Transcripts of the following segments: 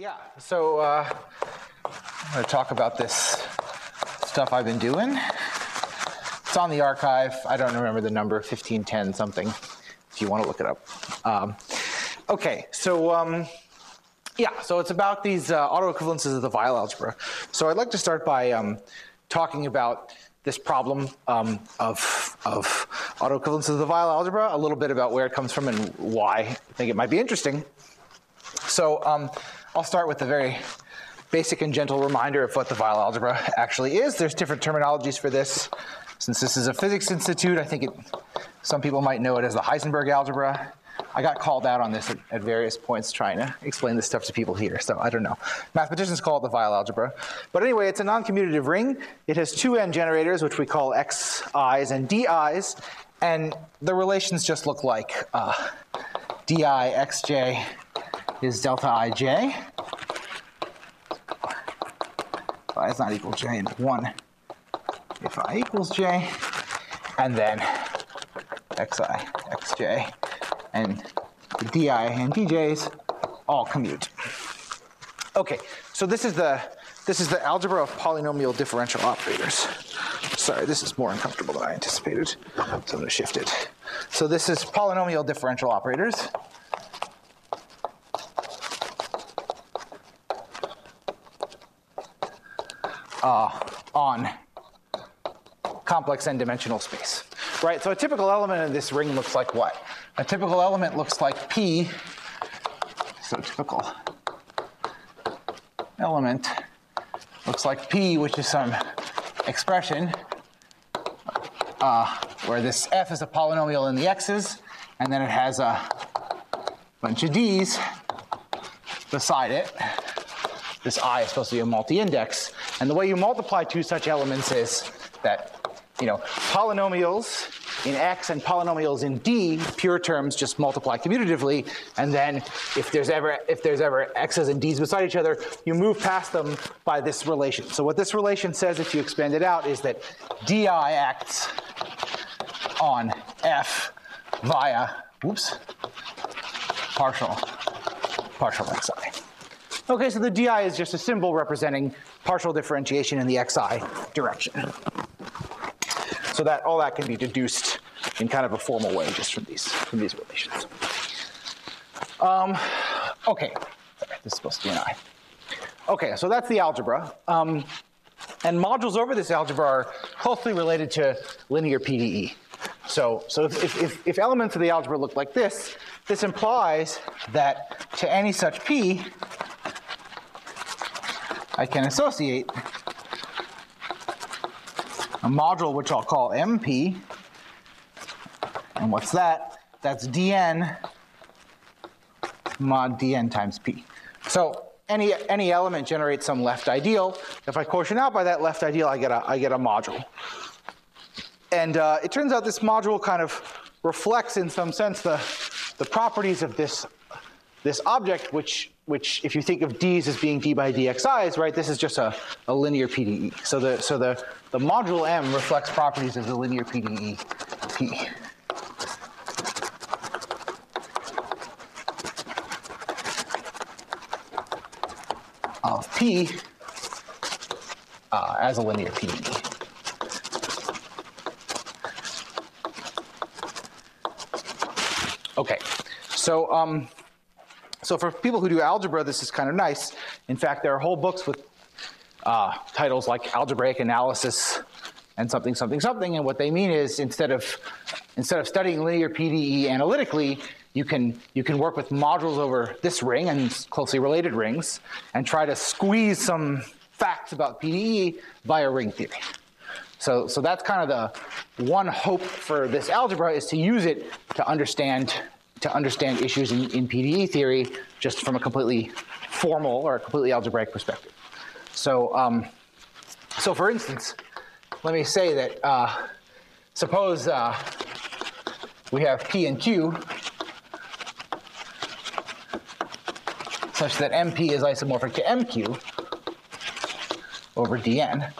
Yeah, so I'm going to talk about this stuff I've been doing. It's on the archive. I don't remember the number, 1510 something, if you want to look it up. Okay, so yeah, so it's about these autoequivalences of the Weyl algebra. So I'd like to start by talking about this problem of autoequivalences of the Weyl algebra, a little bit about where it comes from and why I think it might be interesting. So I'll start with a very basic and gentle reminder of what the Weyl algebra actually is. There's different terminologies for this. Since this is a physics institute, I think some people might know it as the Heisenberg algebra. I got called out on this at various points trying to explain this stuff to people here, so I don't know. Mathematicians call it the Weyl algebra. But anyway, it's a non-commutative ring. It has two n generators, which we call xi's and di's, and the relations just look like di xj is delta ij. If I is not equal j and 1 if I equals j, and then xi, xj, and the di and dj's all commute. Okay, so this is the algebra of polynomial differential operators. Sorry, this is more uncomfortable than I anticipated, so I'm going to shift it. So this is polynomial differential operators. On complex n-dimensional space, right? So a typical element of this ring looks like what? A typical element looks like P. So typical element looks like P, which is some expression where this f is a polynomial in the x's, and then it has a bunch of d's beside it. This I is supposed to be a multi-index. And the way you multiply two such elements is that, polynomials in x and polynomials in d, pure terms, just multiply commutatively. And then if there's ever x's and d's beside each other, you move past them by this relation. So what this relation says, if you expand it out, is that di acts on f via, partial xi. Okay, so the di is just a symbol representing partial differentiation in the xi direction. So that all that can be deduced in kind of a formal way just from these relations. Okay, sorry, this is supposed to be an I. Okay, so that's the algebra. And modules over this algebra are closely related to linear PDE. So if elements of the algebra look like this implies that to any such P, I can associate a module which I'll call MP. And what's that? That's dn mod dn times P. So any element generates some left ideal. If I quotient out by that left ideal, I get a module. And it turns out this module kind of reflects in some sense the properties of this object, which if you think of d's as being d by dxi's, right, this is just a linear PDE. So the module M reflects properties of the linear PDE P. Of P as a linear PDE. Okay, so for people who do algebra, this is kind of nice. In fact, there are whole books with titles like algebraic analysis and something, something, something. And what they mean is instead of studying linear PDE analytically, you can work with modules over this ring and closely related rings and try to squeeze some facts about PDE via ring theory. So that's kind of the one hope for this algebra, is to use it to understand issues in PDE theory just from a completely formal or a completely algebraic perspective. So so for instance, let me say that suppose we have P and Q such that MP is isomorphic to MQ over dn.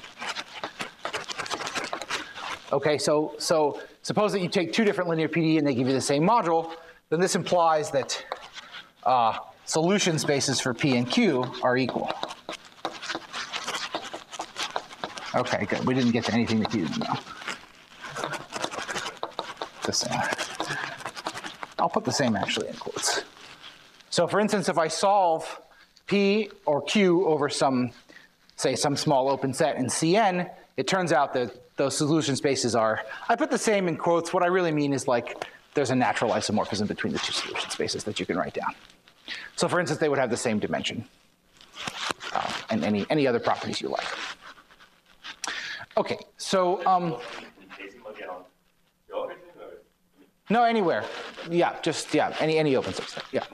Okay, so suppose that you take two different linear PDE and they give you the same module, then this implies that solution spaces for P and Q are equal. Okay, good. We didn't get to anything that you didn't know. The same. I'll put the same actually in quotes. So for instance, if I solve P or Q over some small open set in Cn, it turns out that those solution spaces are, I put the same in quotes. What I really mean is like there's a natural isomorphism between the two solution spaces that you can write down. So for instance, they would have the same dimension and any other properties you like. Okay, so no, anywhere. Yeah, just any open subset. Yeah.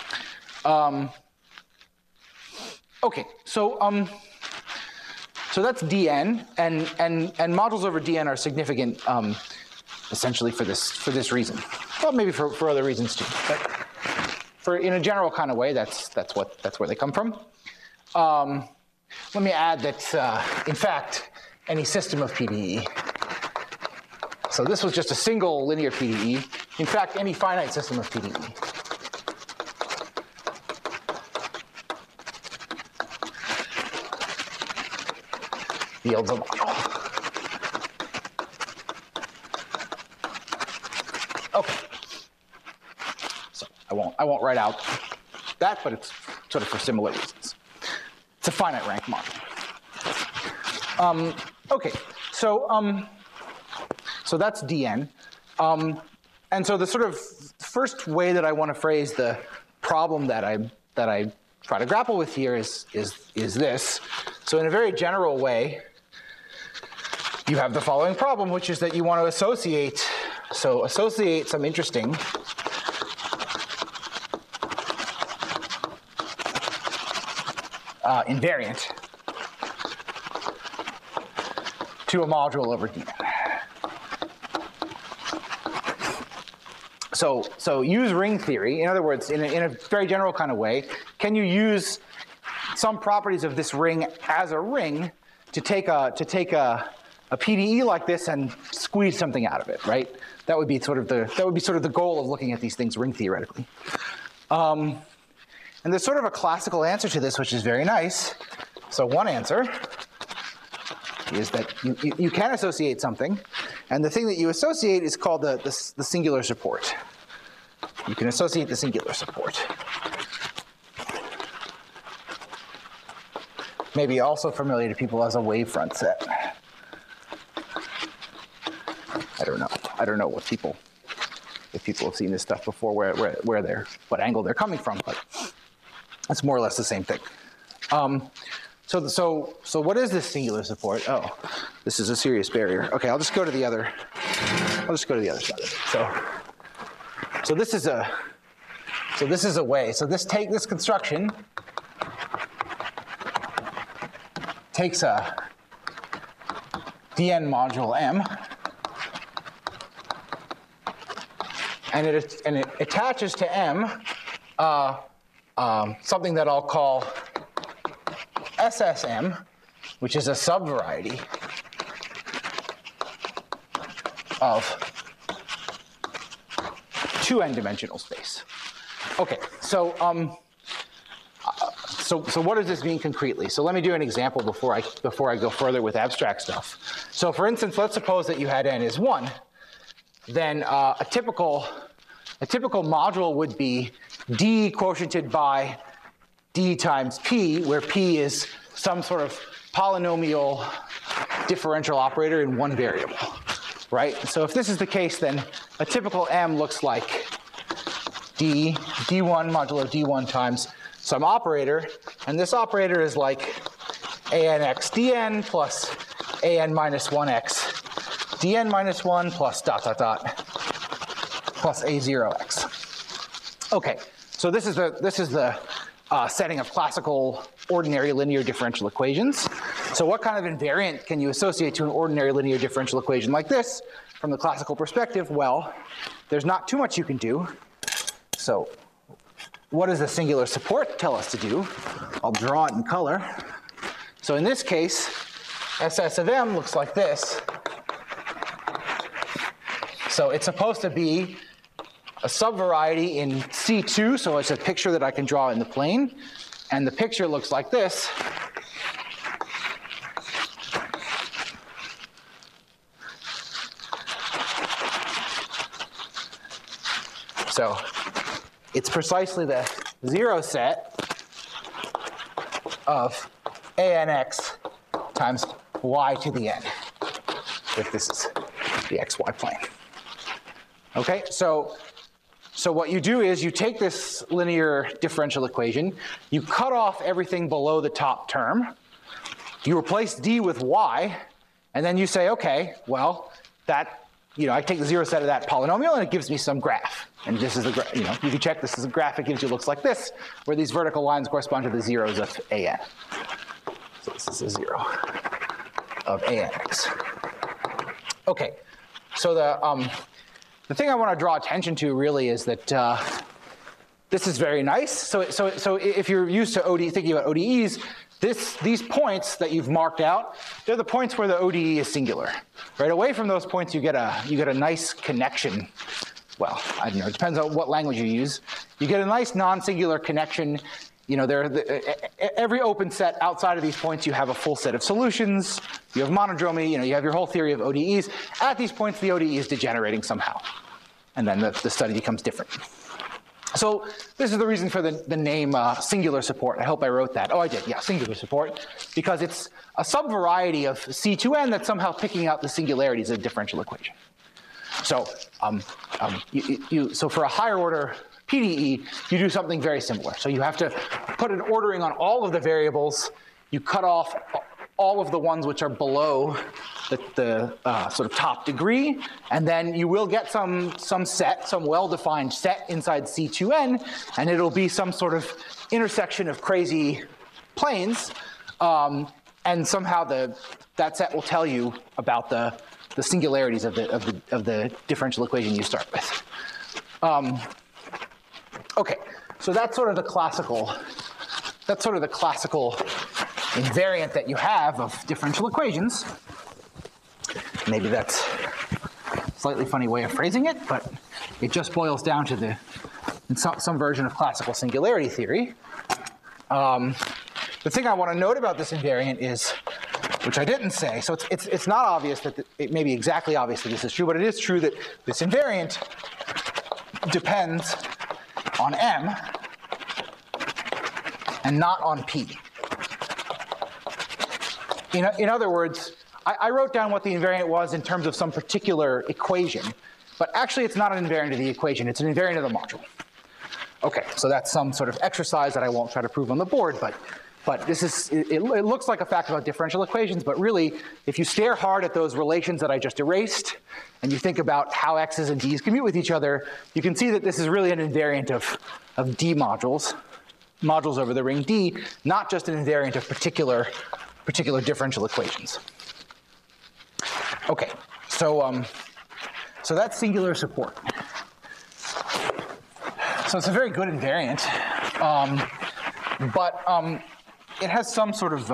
Okay, so that's Dn, and modules over Dn are significant essentially for this reason. Well, maybe for other reasons too, but in a general kind of way, that's where they come from. Let me add that in fact, any system of PDE. So this was just a single linear PDE. In fact, any finite system of PDE yields a module. Okay. So I won't write out that, but it's sort of for similar reasons. It's a finite rank module. Okay, so that's Dn. And so the sort of first way that I want to phrase the problem that I try to grapple with here is this. So in a very general way, you have the following problem, which is that you want to associate some interesting invariant to a module over Dn. So use ring theory. In other words, in a very general kind of way, can you use some properties of this ring as a ring to take a PDE like this and squeeze something out of it, right? That would be sort of the goal of looking at these things ring theoretically. And there's sort of a classical answer to this, which is very nice. So one answer is that you can associate something, and the thing that you associate is called the singular support. You can associate the singular support. Maybe also familiar to people as a wavefront set. I don't know if people have seen this stuff before, what angle they're coming from, but it's more or less the same thing. So what is this singular support? Oh, this is a serious barrier. Okay, I'll just go to the other side of it. So this is a way. So this construction takes a Dn module M, and it attaches to M something that I'll call SSM, which is a subvariety of 2n-dimensional space. Okay, so what does this mean concretely? So let me do an example before I go further with abstract stuff. So for instance, let's suppose that you had n is 1. Then a typical module would be d quotiented by d times p, where p is some sort of polynomial differential operator in one variable, right? So if this is the case, then a typical m looks like d1 modulo d1 times some operator, and this operator is like anx dn plus an minus 1x dn minus 1 plus ... plus a0x. Okay, so this is the setting of classical ordinary linear differential equations. So what kind of invariant can you associate to an ordinary linear differential equation like this from the classical perspective? Well, there's not too much you can do. So what does the singular support tell us to do? I'll draw it in color. So in this case, SS of M looks like this. So it's supposed to be a subvariety in C2, so it's a picture that I can draw in the plane. And the picture looks like this. So it's precisely the zero set of ANX times y to the n, if this is the xy plane. Okay, so what you do is you take this linear differential equation, you cut off everything below the top term, you replace d with y, and then you say, okay, well, that, I take the zero set of that polynomial and it gives me some graph. And this is the, you can check this is a graph, it gives you, looks like this, where these vertical lines correspond to the zeros of AN. So this is a zero of ANX. Okay, so the thing I want to draw attention to really is that this is very nice. So if you're used to thinking about ODEs, these points that you've marked out, they're the points where the ODE is singular. Right away from those points, you get a nice connection. Well, I don't know. It depends on what language you use. You get a nice non-singular connection. Every open set outside of these points, you have a full set of solutions. You have monodromy. You have your whole theory of ODEs. At these points, the ODE is degenerating somehow, and then the study becomes different. So this is the reason for the name singular support. I hope I wrote that. Oh, I did. Yeah, singular support, because it's a subvariety of C2n that's somehow picking out the singularities of the differential equation. So so for a higher order PDE, you do something very similar. So you have to put an ordering on all of the variables. You cut off all of the ones which are below the sort of top degree, and then you will get some set, some well-defined set inside C2n, and it'll be some sort of intersection of crazy planes, and somehow that set will tell you about the singularities of the differential equation you start with. Okay, so that's sort of the classical invariant that you have of differential equations. Maybe that's a slightly funny way of phrasing it, but it just boils down to some version of classical singularity theory. The thing I want to note about this invariant is, which I didn't say, so it's not obvious that it may be exactly obvious that this is true, but it is true that this invariant depends on M and not on P. In other words, I wrote down what the invariant was in terms of some particular equation, but actually it's not an invariant of the equation, it's an invariant of the module. Okay, so that's some sort of exercise that I won't try to prove on the board, but this is, it looks like a fact about differential equations, but really, if you stare hard at those relations that I just erased, and you think about how x's and d's commute with each other, you can see that this is really an invariant of D modules over the ring D, not just an invariant of particular differential equations. Okay, so that's singular support. So it's a very good invariant, but it has some sort of,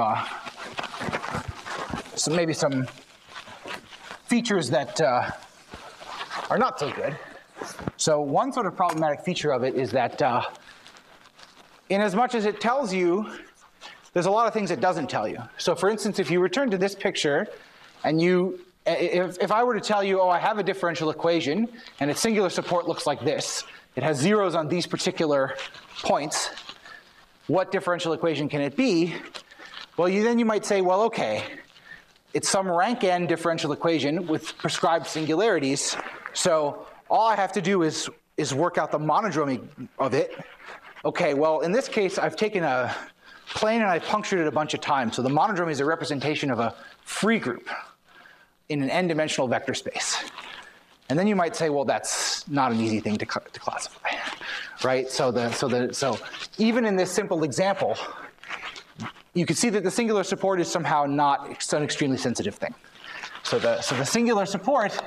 maybe some features that are not so good. So one sort of problematic feature of it is that in as much as it tells you, there's a lot of things it doesn't tell you. So for instance, if you return to this picture, and if I were to tell you, oh, I have a differential equation, and its singular support looks like this, it has zeros on these particular points, what differential equation can it be? Well, then you might say, well, okay, it's some rank n differential equation with prescribed singularities, so all I have to do is work out the monodromy of it. Okay, well, in this case, I've taken a plane and I've punctured it a bunch of times, so the monodromy is a representation of a free group in an n-dimensional vector space. And then you might say, well, that's not an easy thing to classify, right? So even in this simple example, you can see that the singular support is somehow not an extremely sensitive thing. So the singular support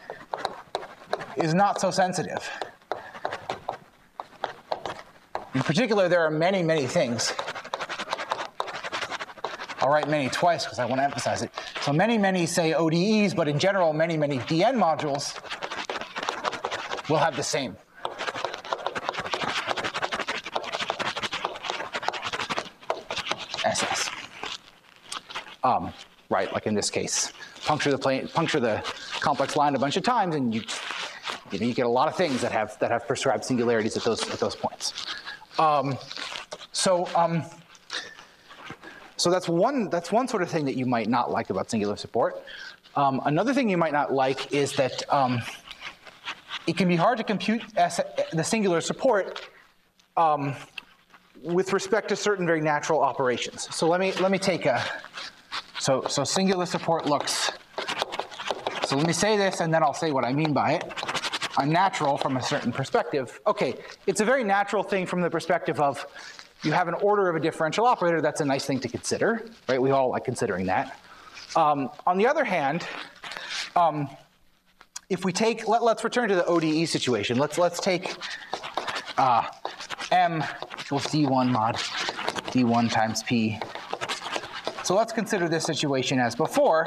is not so sensitive. In particular, there are many, many things. I'll write many twice because I want to emphasize it. So many say ODEs, but in general, many DN modules will have the same SS. Right, like in this case, puncture the complex line a bunch of times, and you get a lot of things that have prescribed singularities at those points. So that's one sort of thing that you might not like about singular support. Another thing you might not like is that it can be hard to compute the singular support with respect to certain very natural operations. So let me take a so singular support looks. So let me say this, and then I'll say what I mean by it. Unnatural from a certain perspective. Okay, it's a very natural thing from the perspective of you have an order of a differential operator. That's a nice thing to consider, right? We all like considering that. On the other hand, if we take, let's return to the ODE situation. Let's take M equals D1 mod D1 times P. So let's consider this situation as before.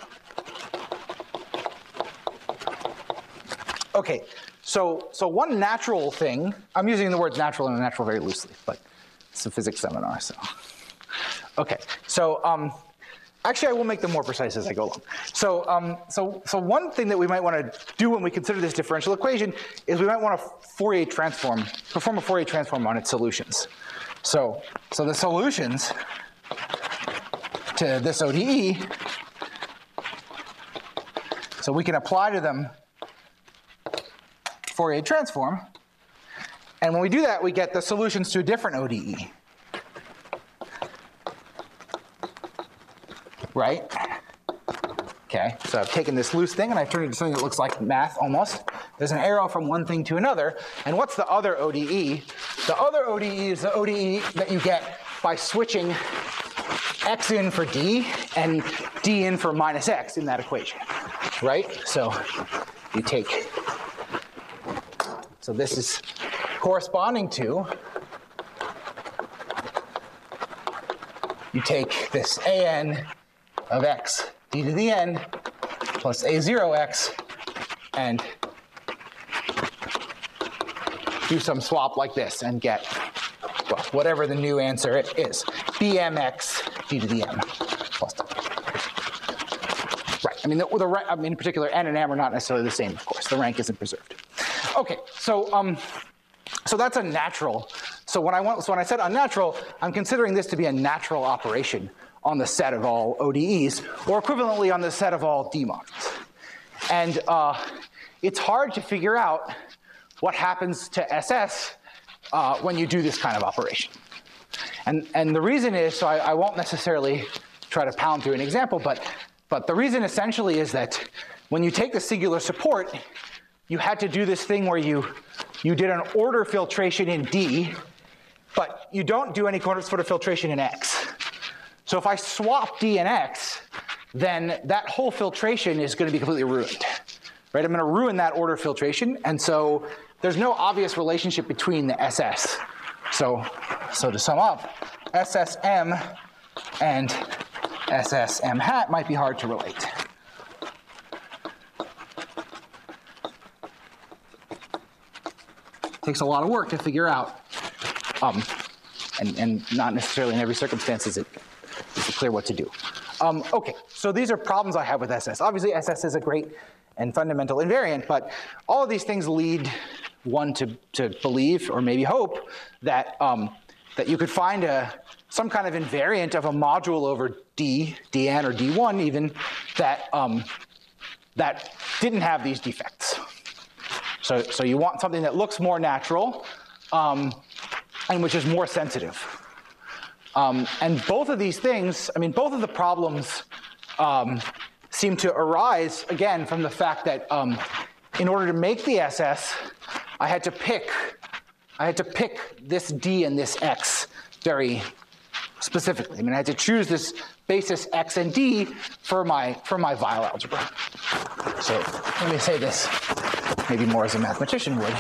Okay, so one natural thing, I'm using the words natural and unnatural very loosely, but it's a physics seminar, so. Okay, so actually I will make them more precise as I go along. So one thing that we might want to do when we consider this differential equation is we might want to perform a Fourier transform on its solutions. So the solutions to this ODE, so we can apply to them Fourier transform, and when we do that, we get the solutions to a different ODE, right? Okay, so I've taken this loose thing and I've turned it into something that looks like math almost. There's an arrow from one thing to another, and what's the other ODE? The other ODE is the ODE that you get by switching x in for d and d in for minus x in that equation, right? So you take, so this is corresponding to, you take this an of x d to the n plus a0x and do some swap like this and get, well, whatever the new answer is, bmx d to the m plus w. Right, I mean, in particular, n and m are not necessarily the same, of course. The rank isn't preserved. Okay, so that's a natural. So when I said unnatural, I'm considering this to be a natural operation on the set of all ODEs, or equivalently on the set of all D modules. And it's hard to figure out what happens to SS when you do this kind of operation. And the reason is, so I won't necessarily try to pound through an example, but the reason essentially is that when you take the singular support, you had to do this thing where you did an order filtration in D, but you don't do any sort of filtration in X. So if I swap D and X, then that whole filtration is going to be completely ruined, right? I'm going to ruin that order filtration, and so there's no obvious relationship between the SS. So to sum up, SSM and SSM hat might be hard to relate. Takes a lot of work to figure out, and not necessarily in every circumstance is it clear what to do. Okay, so these are problems I have with SS. Obviously, SS is a great and fundamental invariant, but all of these things lead one to believe, or maybe hope, that that you could find some kind of invariant of a module over D, Dn, or D1 even, that that didn't have these defects. So you want something that looks more natural, and which is more sensitive. And both of these things, I mean, both of the problems seem to arise, again, from the fact that in order to make the SS, I had to pick this D and this X very specifically. I mean, I had to choose this basis X and D for my Weyl algebra. So let me say this maybe more as a mathematician would.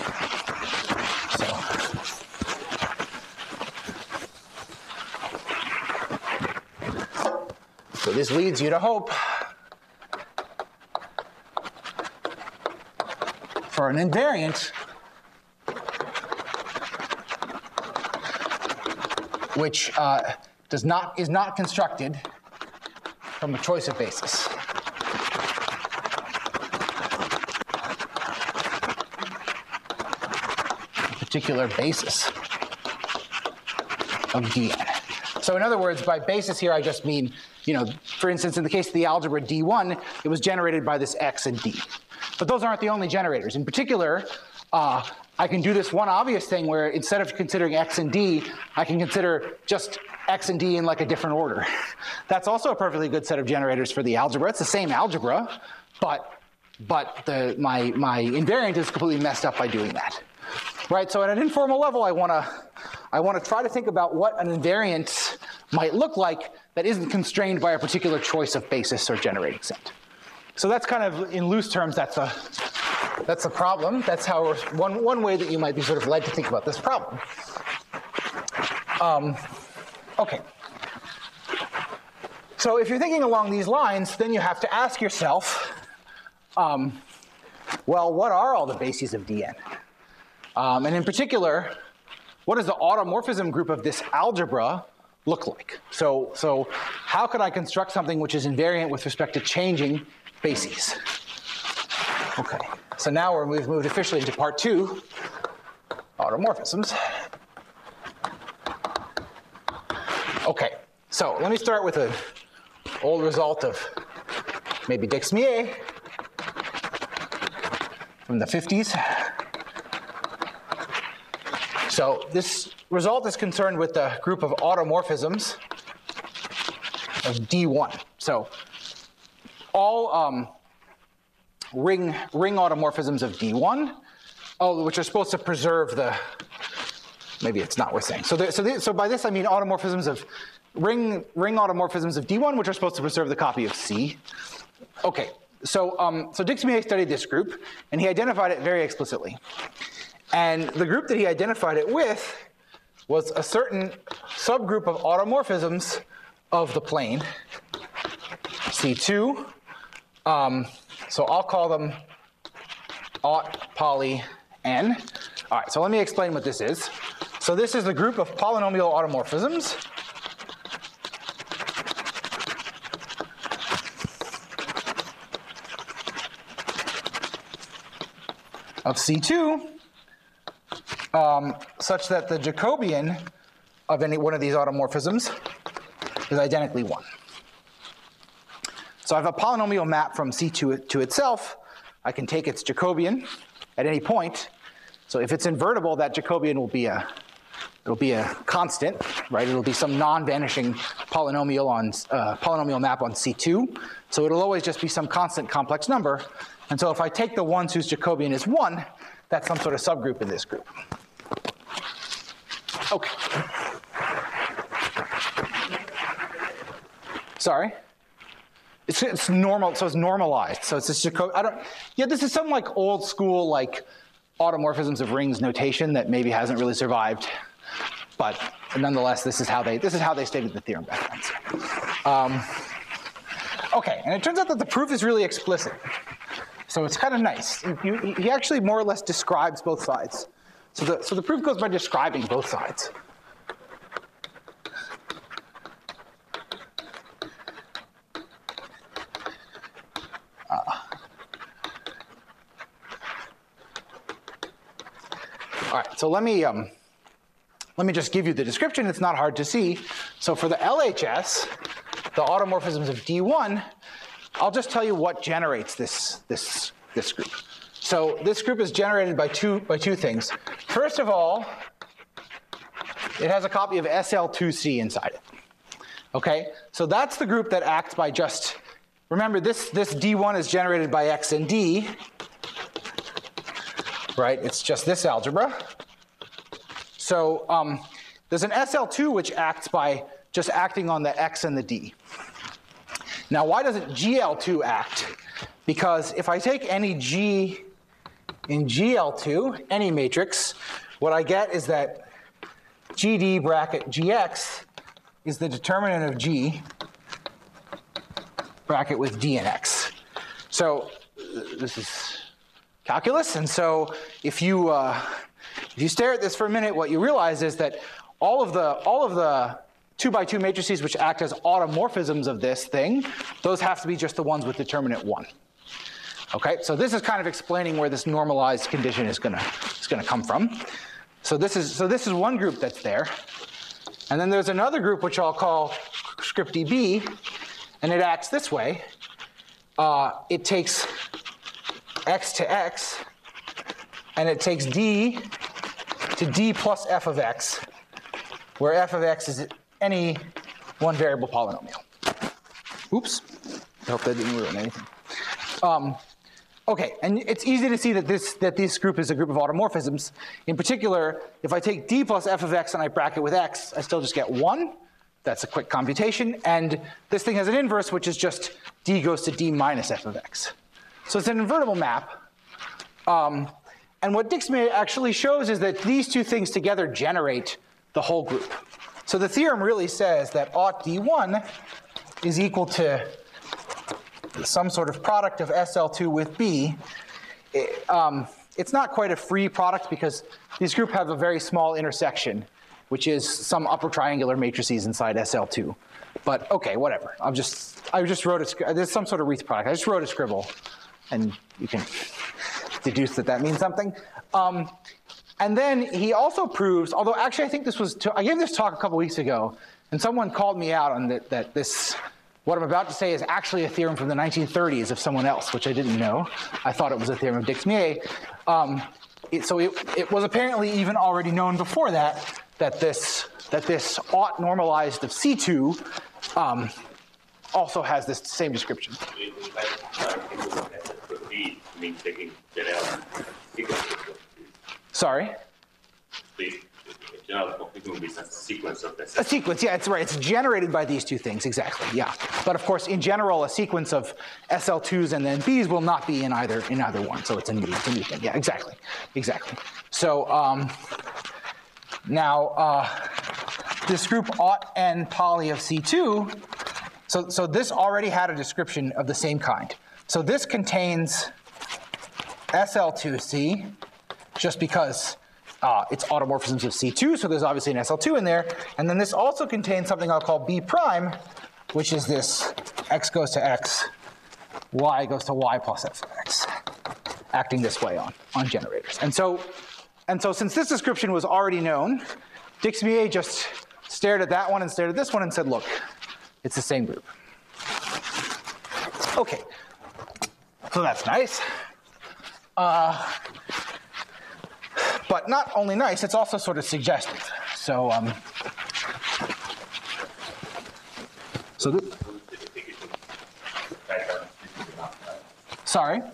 So this leads you to hope for an invariant which is not constructed from a choice of basis. A particular basis of Dn. So in other words, by basis here, I just mean, for instance, in the case of the algebra D1, it was generated by this x and d. But those aren't the only generators. In particular, I can do this one obvious thing where instead of considering x and d, I can consider just x and d in like a different order. That's also a perfectly good set of generators for the algebra. It's the same algebra, but my invariant is completely messed up by doing that. Right, so at an informal level, I want to try to think about what an invariant might look like that isn't constrained by a particular choice of basis or generating set. So that's kind of, in loose terms, that's the problem. That's how one way that you might be sort of led to think about this problem. Okay. So if you're thinking along these lines, then you have to ask yourself, well, what are all the bases of Dn? And in particular, what does the automorphism group of this algebra look like? So how could I construct something which is invariant with respect to changing bases? Okay, so now we've moved officially into part 2, automorphisms. Okay, so let me start with an old result of maybe Dixmier from the 50s. So this result is concerned with the group of automorphisms of D1. So all ring automorphisms of D1, which are supposed to preserve the, maybe it's not worth saying. So by this I mean automorphisms of ring automorphisms of D1, which are supposed to preserve the copy of C. Okay, so Dixmier studied this group, and he identified it very explicitly. And the group that he identified it with was a certain subgroup of automorphisms of the plane, C2. So I'll call them aut poly n. All right, so let me explain what this is. So this is the group of polynomial automorphisms of C2 such that the Jacobian of any one of these automorphisms is identically 1. So I have a polynomial map from C2 to itself. I can take its Jacobian at any point. So if it's invertible, that Jacobian will be a constant, right? It'll be some non-vanishing polynomial map on C2. So it'll always just be some constant complex number. And so if I take the ones whose Jacobian is 1, that's some sort of subgroup in this group. Okay. Sorry? It's normal, so it's normalized. So it's this Jacobian. This is some like old school like automorphisms of rings notation that maybe hasn't really survived, but nonetheless, this is how they stated the theorem back then. Okay, and it turns out that the proof is really explicit, so it's kind of nice. He actually more or less describes both sides. So the proof goes by describing both sides. All right, so let me just give you the description. It's not hard to see. So for the LHS, the automorphisms of D1, I'll just tell you what generates this group. So this group is generated by two things. First of all, it has a copy of SL2C inside it. Okay, so that's the group that acts by just, remember this D1 is generated by X and D, right? It's just this algebra. So there's an SL2 which acts by just acting on the X and the D. Now why doesn't GL2 act? Because if I take any G in GL2, any matrix, what I get is that GD bracket GX is the determinant of G bracket with D and X. So this is calculus, and so if you stare at this for a minute, what you realize is that all of the 2x2 matrices which act as automorphisms of this thing, those have to be just the ones with determinant 1. Okay, so this is kind of explaining where this normalized condition is gonna come from. So this is one group that's there. And then there's another group which I'll call script dB, and it acts this way. It takes x to x, and it takes d to d plus f of x, where f of x is any one variable polynomial. Oops, I hope that didn't ruin anything. Okay, and it's easy to see that this group is a group of automorphisms. In particular, if I take d plus f of x and I bracket with x, I still just get 1. That's a quick computation. And this thing has an inverse, which is just d goes to d minus f of x. So it's an invertible map. And what Dixmuir actually shows is that these two things together generate the whole group. So the theorem really says that aught d1 is equal to some sort of product of SL2 with B. It's not quite a free product because these groups have a very small intersection, which is some upper triangular matrices inside SL2. But okay, whatever. I just wrote there's some sort of wreath product. I just wrote a scribble, and you can deduce that means something. And then he also proves, although actually I think I gave this talk a couple weeks ago, and someone called me out on that this. What I'm about to say is actually a theorem from the 1930s of someone else, which I didn't know. I thought it was a theorem of Dixmuir. So it was apparently even already known before that this aught normalized of C2 also has this same description. Sorry? A sequence, yeah, it's right. It's generated by these two things, exactly, yeah. But of course, in general, a sequence of SL2s and then Bs will not be in either one. So it's a new thing. Yeah, exactly. So now this group aught n poly of C2. So this already had a description of the same kind. So this contains SL2C, just because it's automorphisms of C2, so there's obviously an SL2 in there. And then this also contains something I'll call B prime, which is this x goes to x, y goes to y plus f of x, acting this way on generators. And so since this description was already known, Dixmuir just stared at that one and stared at this one and said, look, it's the same group. Okay, so that's nice. But not only nice, it's also sort of suggestive. So, sorry?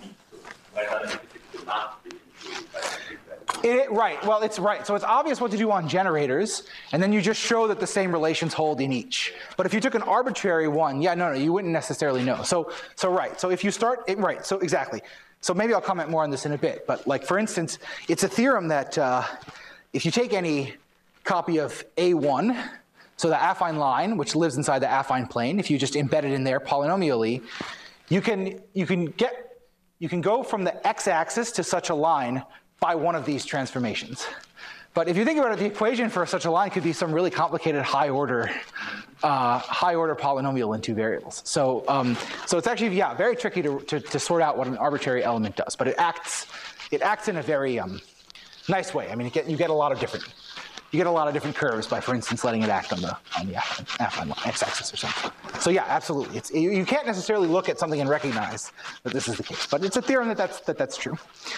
Right, well, it's right. So it's obvious what to do on generators, and then you just show that the same relations hold in each. But if you took an arbitrary one, yeah, no, you wouldn't necessarily know. So right, so if you start, right, so exactly. So maybe I'll comment more on this in a bit, but like for instance, it's a theorem that if you take any copy of A1, so the affine line, which lives inside the affine plane, if you just embed it in there polynomially, you can go from the x-axis to such a line by one of these transformations. But if you think about it, the equation for such a line could be some really complicated high order polynomial in two variables. So it's actually, yeah, very tricky to sort out what an arbitrary element does. But it acts in a very nice way. I mean, you get a lot of different curves by, for instance, letting it act on the affine line, x-axis or something. So yeah, absolutely. You can't necessarily look at something and recognize that this is the case, but it's a theorem that's true.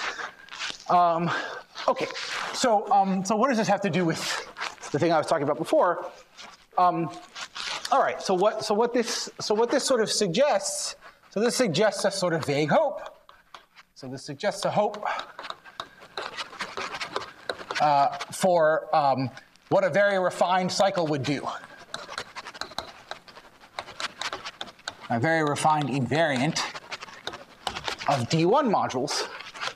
Okay, so what does this have to do with the thing I was talking about before? All right, so what this sort of suggests? So this suggests a sort of vague hope. So this suggests a hope for what a very refined cycle would do. A very refined invariant of D1 modules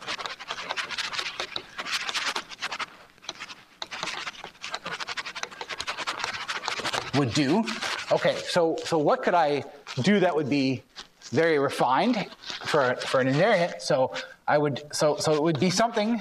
would do. Okay, so what could I do that would be very refined for an invariant? So it would be something,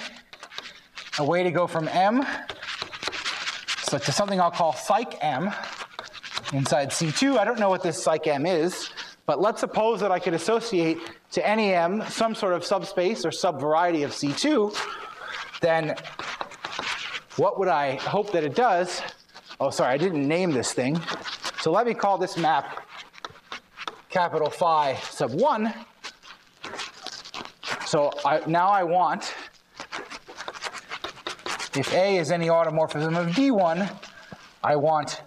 a way to go from M to something I'll call psych M, inside C2. I don't know what this psych M is, but let's suppose that I could associate to any M some sort of subspace or subvariety of C2. Then what would I hope that it does? Oh, sorry, I didn't name this thing. So let me call this map capital Phi sub 1. So now I want, if A is any automorphism of D1, I want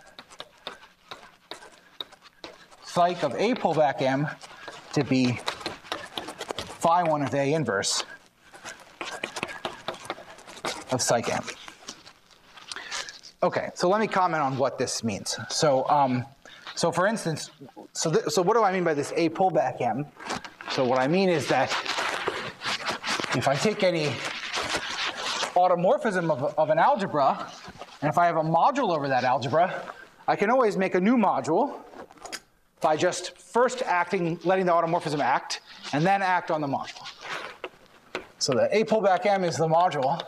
psych of A pullback M to be Phi 1 of A inverse of psych M. Okay, so let me comment on what this means. So, so for instance, so what do I mean by this A pullback M? So what I mean is that if I take any automorphism of an algebra, and if I have a module over that algebra, I can always make a new module by just first letting the automorphism act, and then act on the module. So the A pullback M is the module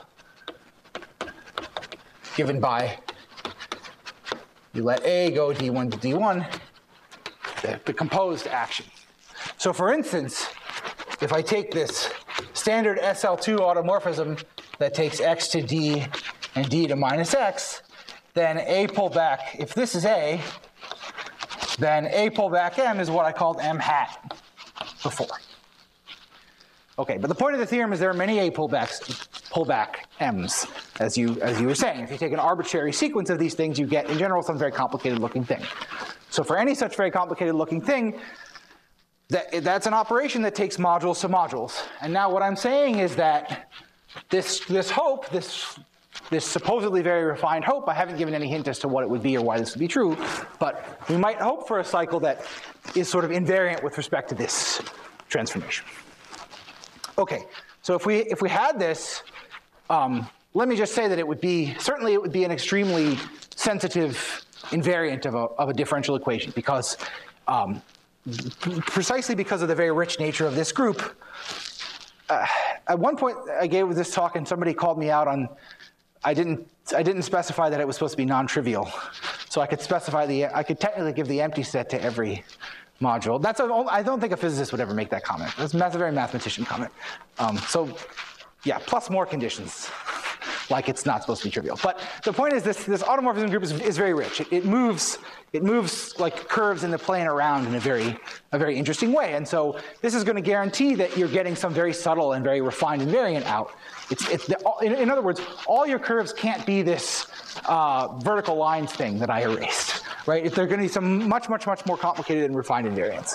given by, you let A go D1 to D1, the composed action. So for instance, if I take this standard SL2 automorphism that takes X to D and D to minus X, then A pullback, if this is A, then A pullback M is what I called M hat before. Okay, but the point of the theorem is there are many A pullback M's, as you were saying. If you take an arbitrary sequence of these things, you get, in general, some very complicated looking thing. So for any such very complicated looking thing, that's an operation that takes modules to modules. And now what I'm saying is that this hope, this supposedly very refined hope, I haven't given any hint as to what it would be or why this would be true, but we might hope for a cycle that is sort of invariant with respect to this transformation. Okay, so if we had this, let me just say that it would be, certainly it would be an extremely sensitive invariant of a differential equation, because precisely because of the very rich nature of this group. At one point I gave this talk and somebody called me out on, I didn't specify that it was supposed to be non-trivial. So I could specify I could technically give the empty set to every module. I don't think a physicist would ever make that comment. That's a very mathematician comment. So yeah, plus more conditions, like it's not supposed to be trivial. But the point is this automorphism group is very rich. It moves like curves in the plane around in a very interesting way. And so this is going to guarantee that you're getting some very subtle and very refined invariant out. In other words, all your curves can't be this vertical lines thing that I erased, right? They're going to be some much more complicated and refined invariants.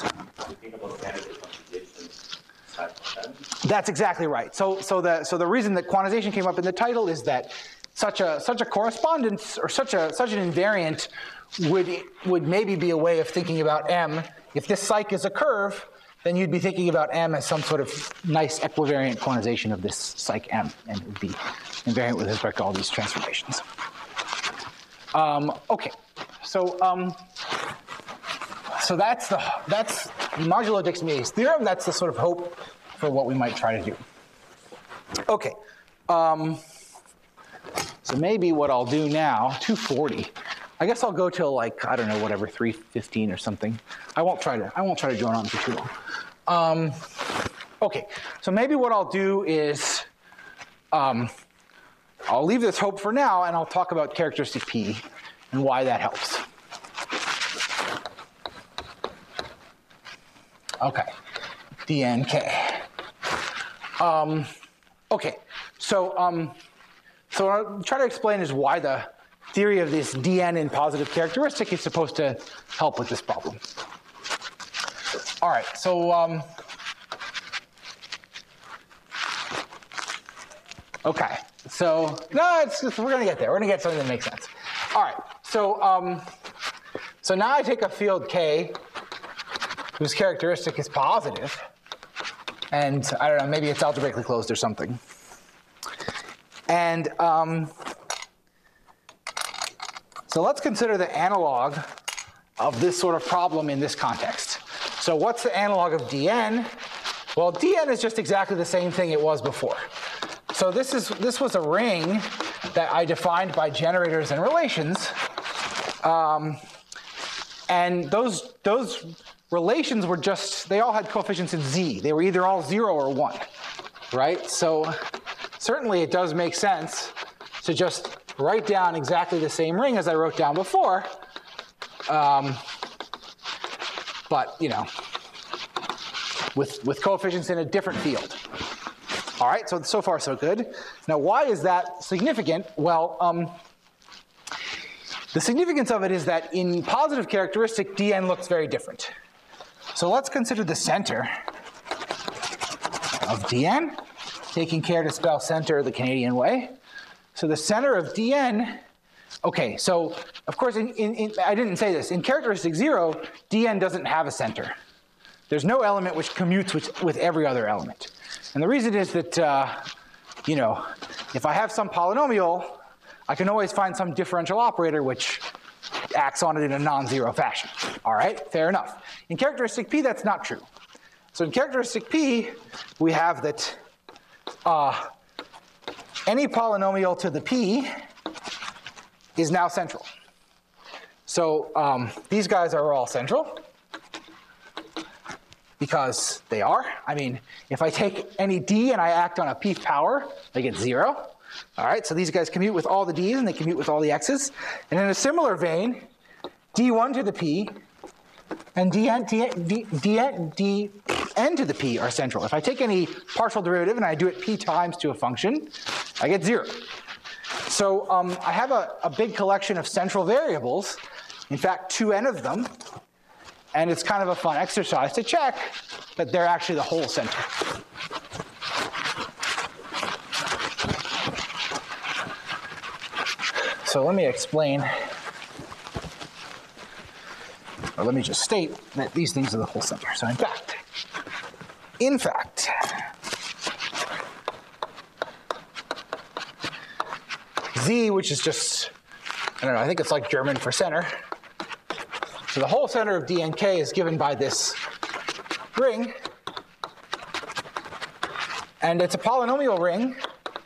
That's exactly right. So the reason that quantization came up in the title is that such a correspondence or such an invariant would maybe be a way of thinking about M. If this psych is a curve, then you'd be thinking about M as some sort of nice equivariant quantization of this psych M, and it would be invariant with respect to all these transformations. Okay, so that's modulo Dix-Méa's theorem. That's the sort of hope for what we might try to do. Okay, so maybe what I'll do now, 2:40. I guess I'll go till like, I don't know, whatever, 3:15 or something. I won't try to join on for too long. Okay, so maybe what I'll do is I'll leave this hope for now, and I'll talk about characteristic P and why that helps. Okay, dnk. Okay, so what I'll try to explain is why the theory of this dn in positive characteristic is supposed to help with this problem. All right, so okay, so no, we're going to get there. We're going to get something that makes sense. All right, so now I take a field K whose characteristic is positive, and I don't know, maybe it's algebraically closed or something. And so let's consider the analog of this sort of problem in this context. So what's the analog of dn? Well, dn is just exactly the same thing it was before. So this was a ring that I defined by generators and relations. And those relations were just, they all had coefficients in z. They were either all 0 or 1, right? So certainly it does make sense to just write down exactly the same ring as I wrote down before. But, you know, with coefficients in a different field. All right, so far so good. Now, why is that significant? Well, the significance of it is that in positive characteristic, dn looks very different. So let's consider the center of dn, taking care to spell center the Canadian way. So the center of dn, okay, so of course, I didn't say this. In characteristic 0, dn doesn't have a center. There's no element which commutes with every other element. And the reason is that, you know, if I have some polynomial, I can always find some differential operator which acts on it in a non-zero fashion. All right, fair enough. In characteristic P, that's not true. So in characteristic P, we have that any polynomial to the P is now central. So these guys are all central because they are. I mean, if I take any D and I act on a P power, I get 0. All right, so these guys commute with all the D's and they commute with all the X's. And in a similar vein, D1 to the P and Dn to the P are central. If I take any partial derivative and I do it P times to a function, I get 0. So I have a big collection of central variables, in fact 2n of them, and it's kind of a fun exercise to check that they're actually the whole center. So let me explain, or let me just state that these things are the whole center. So in fact, Z, which is just, I don't know, I think it's like German for center. So the whole center of dnk is given by this ring, and it's a polynomial ring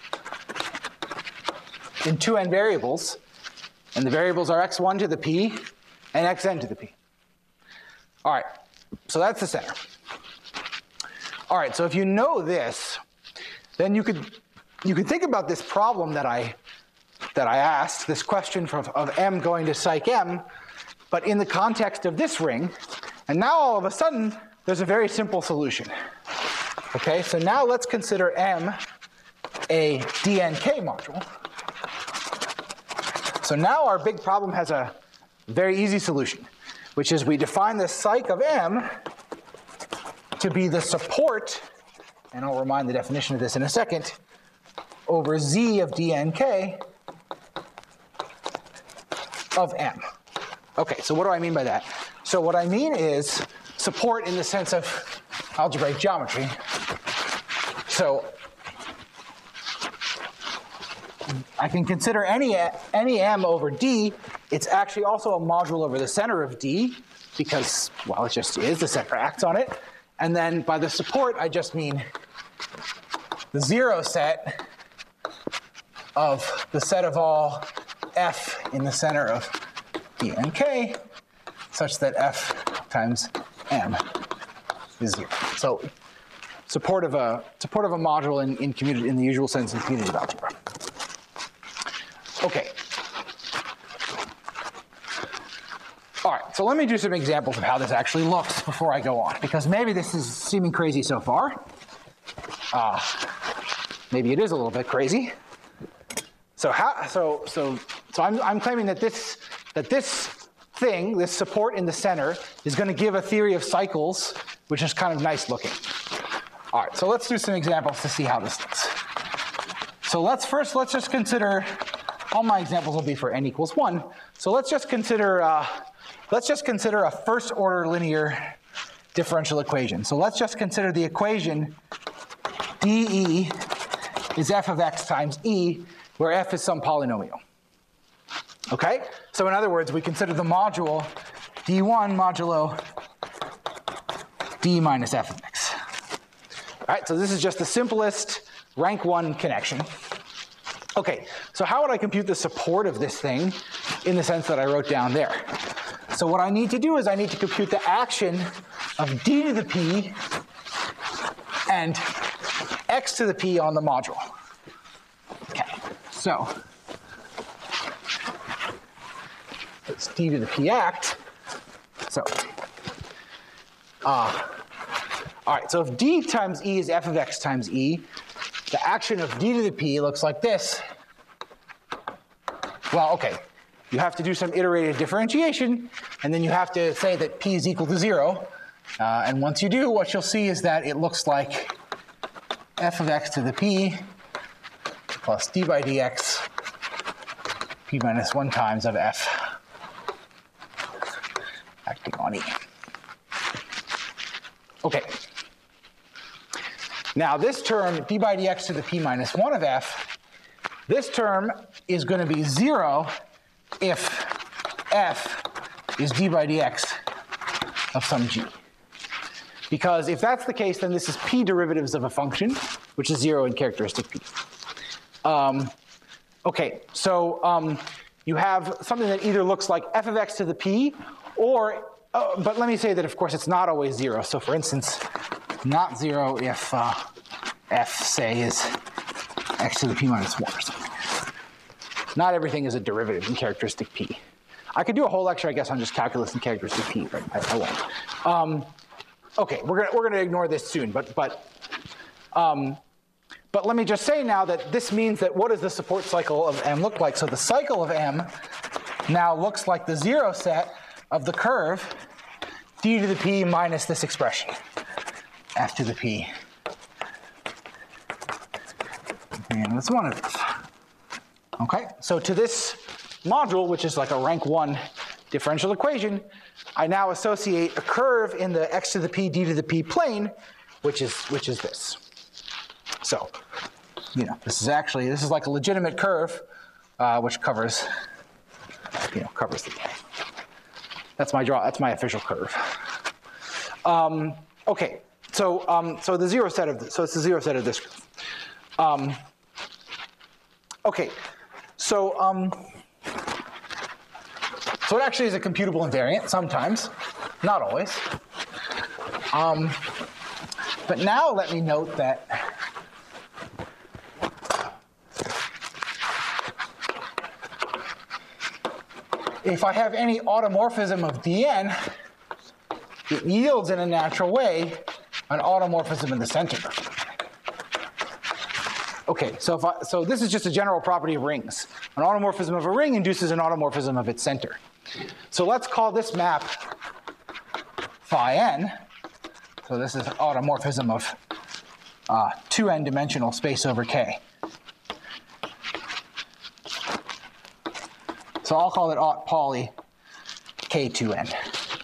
in 2n variables, and the variables are x1 to the p and xn to the p. All right, so that's the center. All right, so if you know this, then you could think about this problem that I asked, this question of m going to psych m, but in the context of this ring, and now all of a sudden there's a very simple solution. Okay, so now let's consider m a dnk module. So now our big problem has a very easy solution, which is we define the psych of m to be the support, and I'll remind the definition of this in a second, over z of dnk of m. Okay, so what do I mean by that? So what I mean is support in the sense of algebraic geometry. So I can consider any m over d. It's actually also a module over the center of d because, well, it just is. The center acts on it. And then by the support, I just mean the 0 set of the set of all f in the center of dnk such that f times m is 0. So support of a module in the usual sense in commutative algebra. Okay. All right, so let me do some examples of how this actually looks before I go on, because maybe this is seeming crazy so far. Maybe it is a little bit crazy. So I'm claiming that this thing, this support in the center, is going to give a theory of cycles, which is kind of nice looking. All right, so let's do some examples to see how this looks. So let's just consider, all my examples will be for n equals 1. So let's just consider a first order linear differential equation. So let's just consider the equation dE is f of x times e, where f is some polynomial. Okay? So in other words, we consider the module d1 modulo d minus f of x. All right, so this is just the simplest rank 1 connection. Okay, so how would I compute the support of this thing in the sense that I wrote down there? So what I need to do is I need to compute the action of d to the p and x to the p on the module. Okay, so it's d to the p act. So, all right, so if d times e is f of x times e, the action of d to the p looks like this. Well, okay, you have to do some iterated differentiation, and then you have to say that p is equal to 0. And once you do, what you'll see is that it looks like f of x to the p plus d by dx p minus 1 times of f acting on e. Okay. Now this term, d by dx to the p minus 1 of f, this term is going to be 0 if f is d by dx of some g. Because if that's the case, then this is p derivatives of a function, which is 0 in characteristic p. Okay, so you have something that either looks like f of x to the p, or, but let me say that, of course, it's not always 0. So for instance, not 0 if f, say, is x to the p minus 1 or something. Not everything is a derivative in characteristic p. I could do a whole lecture, I guess, on just calculus and characteristic p, but I won't. Okay, we're gonna ignore this soon, but let me just say now that this means that what does the support cycle of M look like? So the cycle of M now looks like the 0 set of the curve d to the p minus this expression, f to the p. And that's 1 of f. Okay, so to this module, which is like a rank 1 differential equation, I now associate a curve in the x to the p, d to the p plane, which is this. So, you know, this is like a legitimate curve, which covers the plane. That's my official curve. Okay, so the 0 set of this, so it's the 0 set of this curve. Okay, so it actually is a computable invariant sometimes, not always. But now let me note that if I have any automorphism of dn, it yields in a natural way an automorphism in the center. Okay, so this is just a general property of rings. An automorphism of a ring induces an automorphism of its center. So let's call this map phi n. So this is automorphism of 2n dimensional space over K. So I'll call it aut Pauli K2n.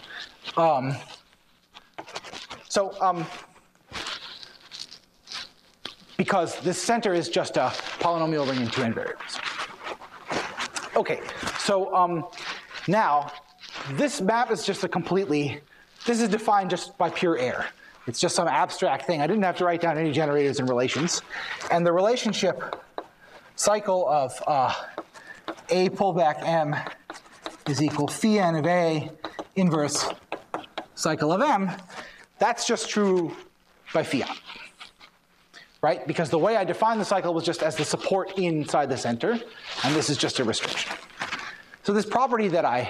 Because this center is just a polynomial ring in 2n variables. Okay, so now this map is just this is defined just by pure air. It's just some abstract thing. I didn't have to write down any generators and relations. And the relationship cycle of A pullback M is equal phi n of A inverse cycle of M. That's just true by fiat, right? Because the way I defined the cycle was just as the support inside the center, and this is just a restriction. So this property that I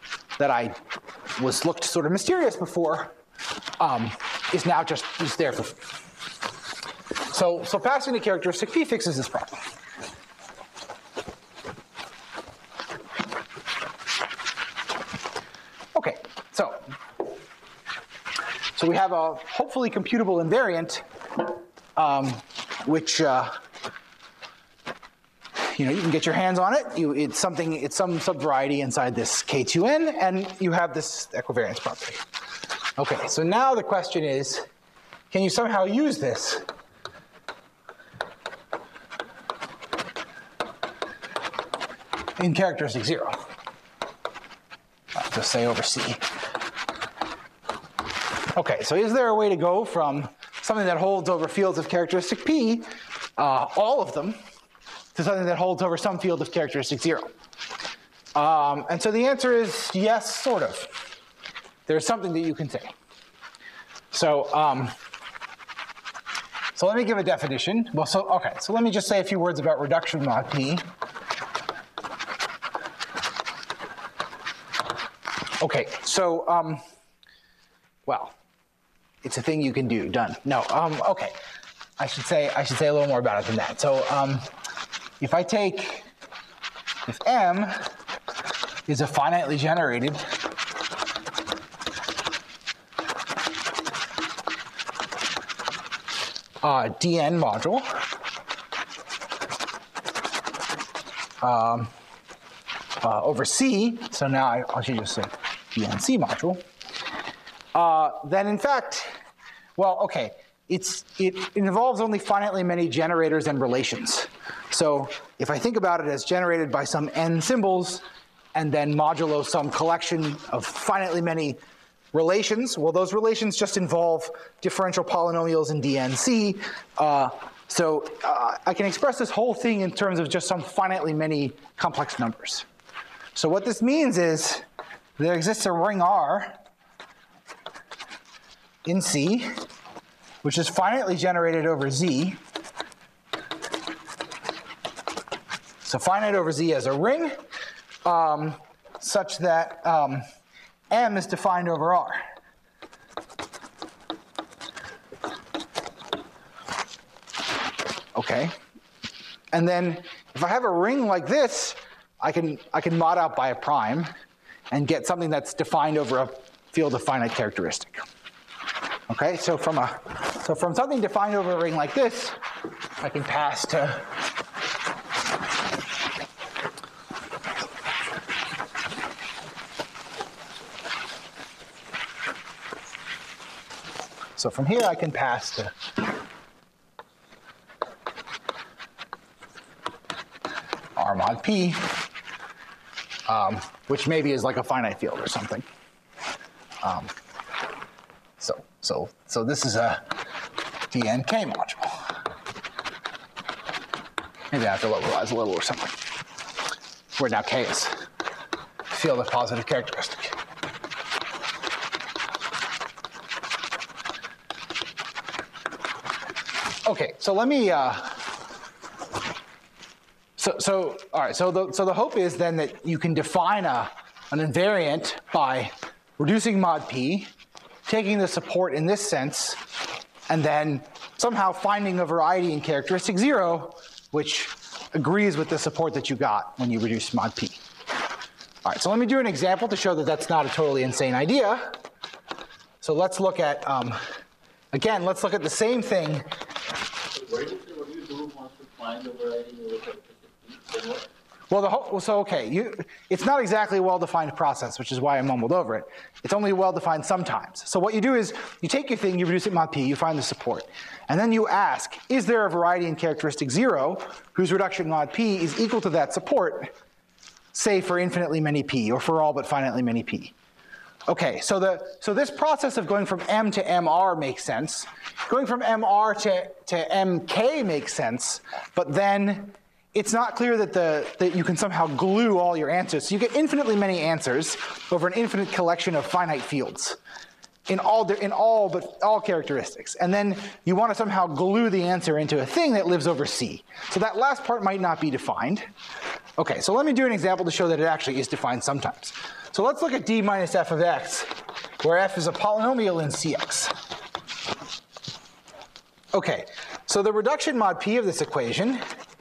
was looked sort of mysterious before is now just there for free. So passing to characteristic P fixes this problem. Okay, so we have a hopefully computable invariant, which you can get your hands on it. It's some subvariety inside this K2n, and you have this equivariance property. Okay, so now the question is, can you somehow use this in characteristic 0? I'll just say over C. Okay, so is there a way to go from something that holds over fields of characteristic P, all of them, to something that holds over some field of characteristic 0? And so the answer is yes, sort of. there's something that you can say. So, so let me give a definition. Well, so let me just say a few words about reduction mod p. Okay, so well, it's a thing you can do. Done. No. Okay. I should say a little more about it than that. So, if M is a finitely generated Dn module over C, so now I should just say DNC module, then in fact, well, okay, it involves only finitely many generators and relations. So if I think about it as generated by some n symbols and then modulo some collection of finitely many relations, well, those relations just involve differential polynomials in DNC. So I can express this whole thing in terms of just some finitely many complex numbers. So what this means is there exists a ring R in C, which is finitely generated over Z. So finite over Z as a ring, such that M is defined over R. Okay, and then if I have a ring like this, I can mod out by a prime and get something that's defined over a field of finite characteristic. Okay, so from something defined over a ring like this, I can pass to so from here I can pass to R mod P, which maybe is like a finite field or something. So this is a DNK module. Maybe I have to localize a little or something. Where now K is field of positive characteristic. Okay, so let me. So all right. So the hope is then that you can define an invariant by reducing mod p, taking the support in this sense, and then somehow finding a variety in characteristic 0, which agrees with the support that you got when you reduce mod p. All right. So let me do an example to show that that's not a totally insane idea. So let's look at again. Let's look at the same thing. What do you do once you find the variety over characteristic p? Well, so okay, it's not exactly a well-defined process, which is why I mumbled over it. It's only well-defined sometimes. So what you do is you take your thing, you reduce it mod p, you find the support, and then you ask, is there a variety in characteristic 0 whose reduction mod p is equal to that support, say for infinitely many p, or for all but finitely many p? Okay, so this process of going from M to MR makes sense. Going from MR to MK makes sense, but then it's not clear that you can somehow glue all your answers. So you get infinitely many answers over an infinite collection of finite fields in all characteristics. And then you want to somehow glue the answer into a thing that lives over C. So that last part might not be defined. Okay, so let me do an example to show that it actually is defined sometimes. So let's look at d minus f of x, where f is a polynomial in Cx. Okay, so the reduction mod p of this equation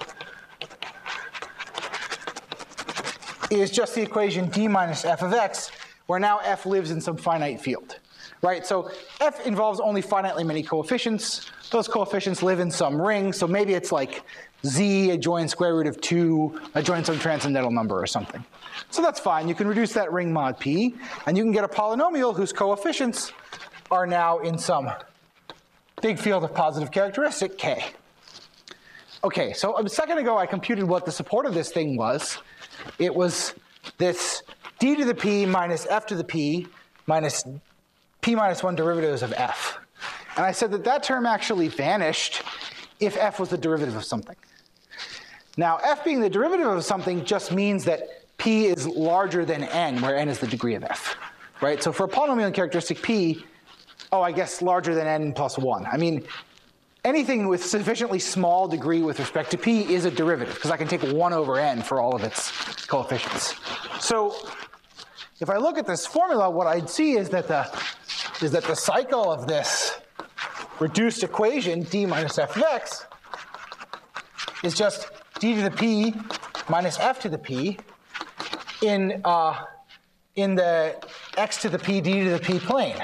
is just the equation d minus f of x, where now f lives in some finite field, right? So f involves only finitely many coefficients. Those coefficients live in some ring, so maybe it's like z adjoins square root of 2 adjoins some transcendental number or something. So that's fine. You can reduce that ring mod p, and you can get a polynomial whose coefficients are now in some big field of positive characteristic k. Okay, so a second ago I computed what the support of this thing was. It was this d to the p minus f to the p minus p minus 1 derivatives of f. And I said that that term actually vanished if f was the derivative of something. Now, f being the derivative of something just means that p is larger than n, where n is the degree of f. right? So for a polynomial in characteristic P, oh, I guess larger than n plus 1. I mean, anything with sufficiently small degree with respect to P is a derivative, because I can take 1 over n for all of its coefficients. So if I look at this formula, what I'd see is that the cycle of this reduced equation, d minus f of x, is just d to the p minus f to the p in the x to the p, d to the p plane.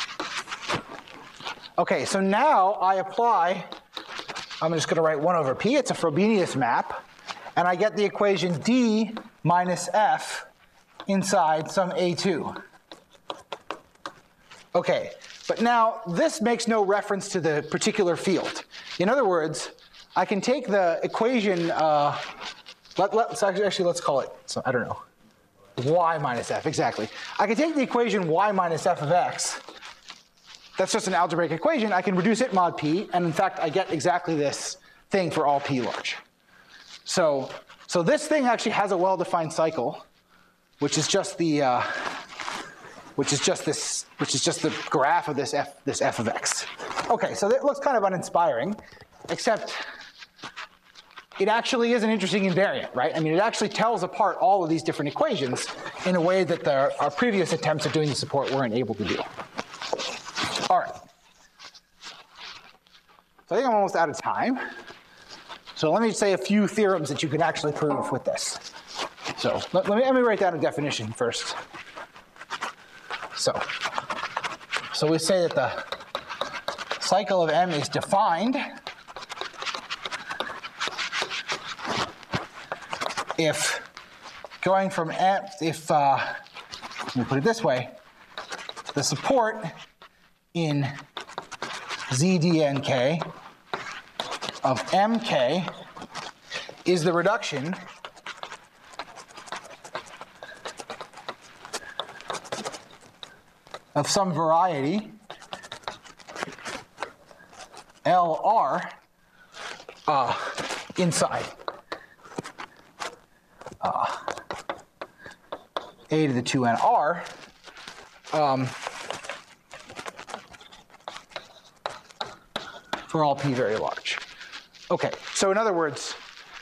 Okay, so now I apply, I'm just going to write 1 over p. It's a Frobenius map. And I get the equation d minus f inside some a2. Okay, but now this makes no reference to the particular field. In other words, I can take the equation, let's call it, so I don't know, y minus f, exactly. I can take the equation y minus f of x. That's just an algebraic equation. I can reduce it mod p, and in fact, I get exactly this thing for all p large. So this thing actually has a well-defined cycle, which is just the graph of this f of x. Okay, so that looks kind of uninspiring, except it actually is an interesting invariant, right? I mean, it actually tells apart all of these different equations in a way that our previous attempts at doing the support weren't able to do. All right. So I think I'm almost out of time. So let me say a few theorems that you can actually prove with this. So let me write down a definition first. So we say that the cycle of M is defined if going from M, let me put it this way, the support in ZDNK of MK is the reduction of some variety LR inside a to the 2n r for all p very large. Okay, so in other words,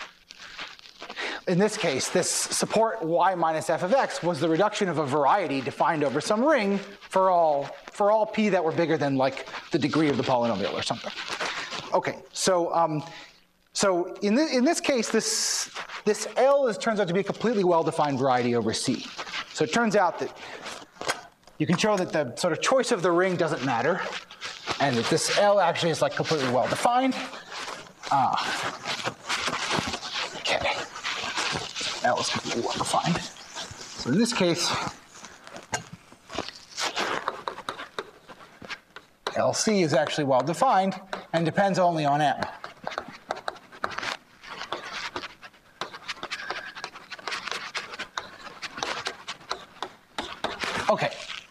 in this case, this support y minus f of x was the reduction of a variety defined over some ring for all p that were bigger than like the degree of the polynomial or something. Okay, so in this case, this L turns out to be a completely well-defined variety over C. So it turns out that you can show that the sort of choice of the ring doesn't matter, and that this L actually is like completely well-defined. Okay, L is completely well-defined. So in this case, LC is actually well-defined and depends only on M. Okay,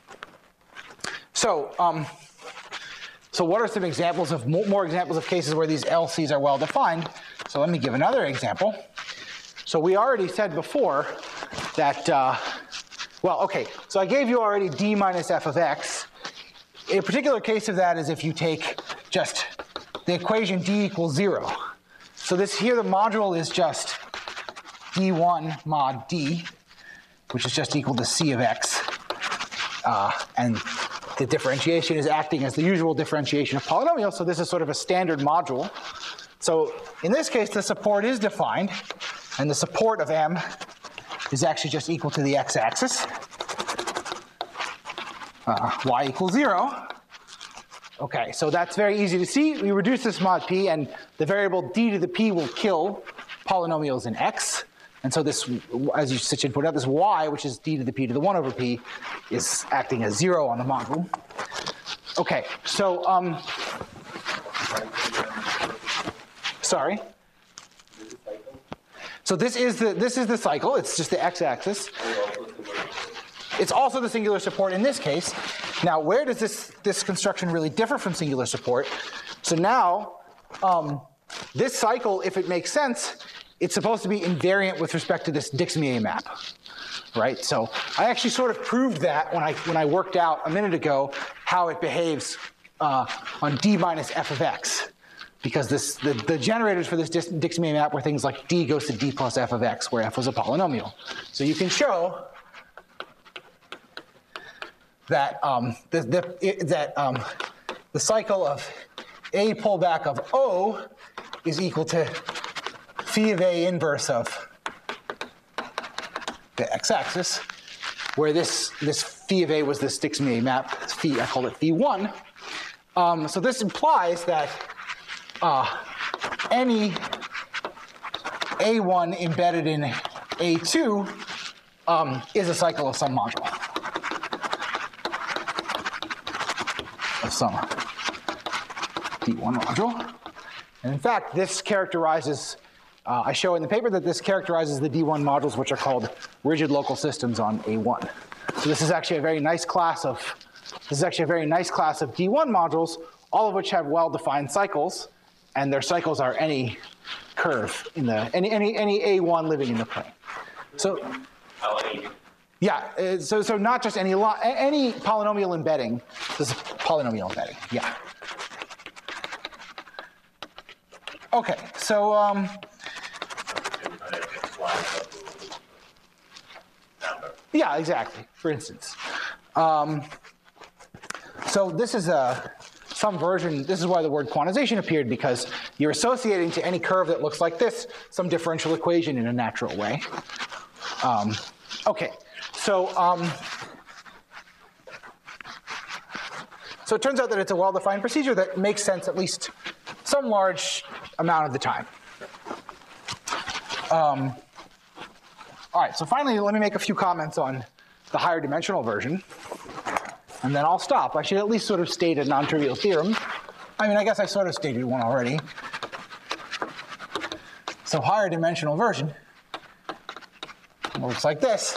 so what are some examples of more examples of cases where these LCs are well defined? So let me give another example. So we already said before that so I gave you already d minus f of x. A particular case of that is if you take just the equation d equals 0. So this here, the module is just d1 mod d, which is just equal to c of x. And the differentiation is acting as the usual differentiation of polynomials, so this is sort of a standard module. So in this case, the support is defined, and the support of M is actually just equal to the x-axis. Y equals 0. Okay, so that's very easy to see. We reduce this mod p, and the variable d to the p will kill polynomials in x. And so this, as Sachin pointed out, this y, which is d to the p to the 1 over p, is acting as 0 on the module. Okay, so, sorry? So this is the cycle. It's just the x-axis. It's also the singular support in this case. Now, where does this construction really differ from singular support? So now, this cycle, if it makes sense, it's supposed to be invariant with respect to this Dixmier map. right? So I actually sort of proved that when I worked out a minute ago how it behaves on d minus f of x. Because the generators for this Dixmuir map were things like d goes to d plus f of x, where f was a polynomial. So you can show that the cycle of a pullback of O is equal to phi of A inverse of the x-axis, where this phi of A was this Dixmuir map. Phi, I called it phi 1. So this implies that any A1 embedded in A2 is a cycle of some module. Of some D1 module. And in fact, this characterizes, I show in the paper that this characterizes the D1 modules which are called rigid local systems on A1. So this is actually a very nice class of D1 modules, all of which have well-defined cycles, and their cycles are any curve in the any A1 living in the plane. So yeah, so not just any polynomial embedding. This is polynomial embedding. Yeah. Okay, so yeah, exactly. For instance, so this is some version. This is why the word quantization appeared, because you're associating to any curve that looks like this some differential equation in a natural way. Okay, so it turns out that it's a well-defined procedure that makes sense at least some large amount of the time. All right, so finally, let me make a few comments on the higher dimensional version, and then I'll stop. I should at least sort of state a non-trivial theorem. I mean, I guess I sort of stated one already. So higher dimensional version looks like this.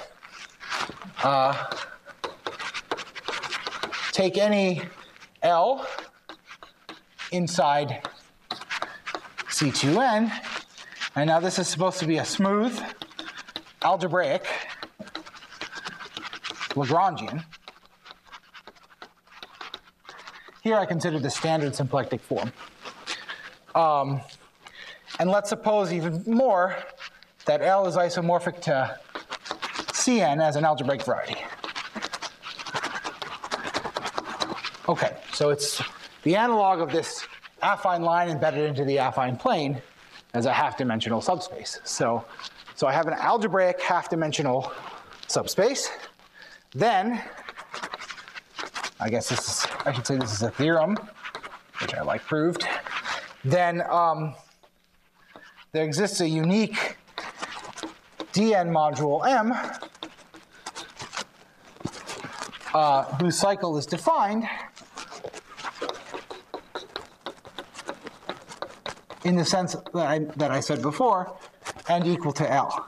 Take any L inside C2n, and now this is supposed to be a smooth algebraic Lagrangian. Here I consider the standard symplectic form. And let's suppose even more that L is isomorphic to Cn as an algebraic variety. Okay, so it's the analog of this affine line embedded into the affine plane as a half-dimensional subspace. So I have an algebraic half-dimensional subspace. Then, I guess I should say this is a theorem, which I like proved. Then there exists a unique Dn module M whose cycle is defined in the sense that I said before, and equal to L.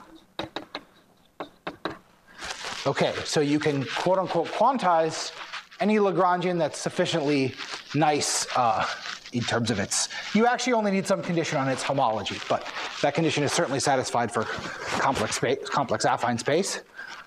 Okay, so you can quote-unquote quantize any Lagrangian that's sufficiently nice in terms of its. You actually only need some condition on its homology, but that condition is certainly satisfied for complex affine space.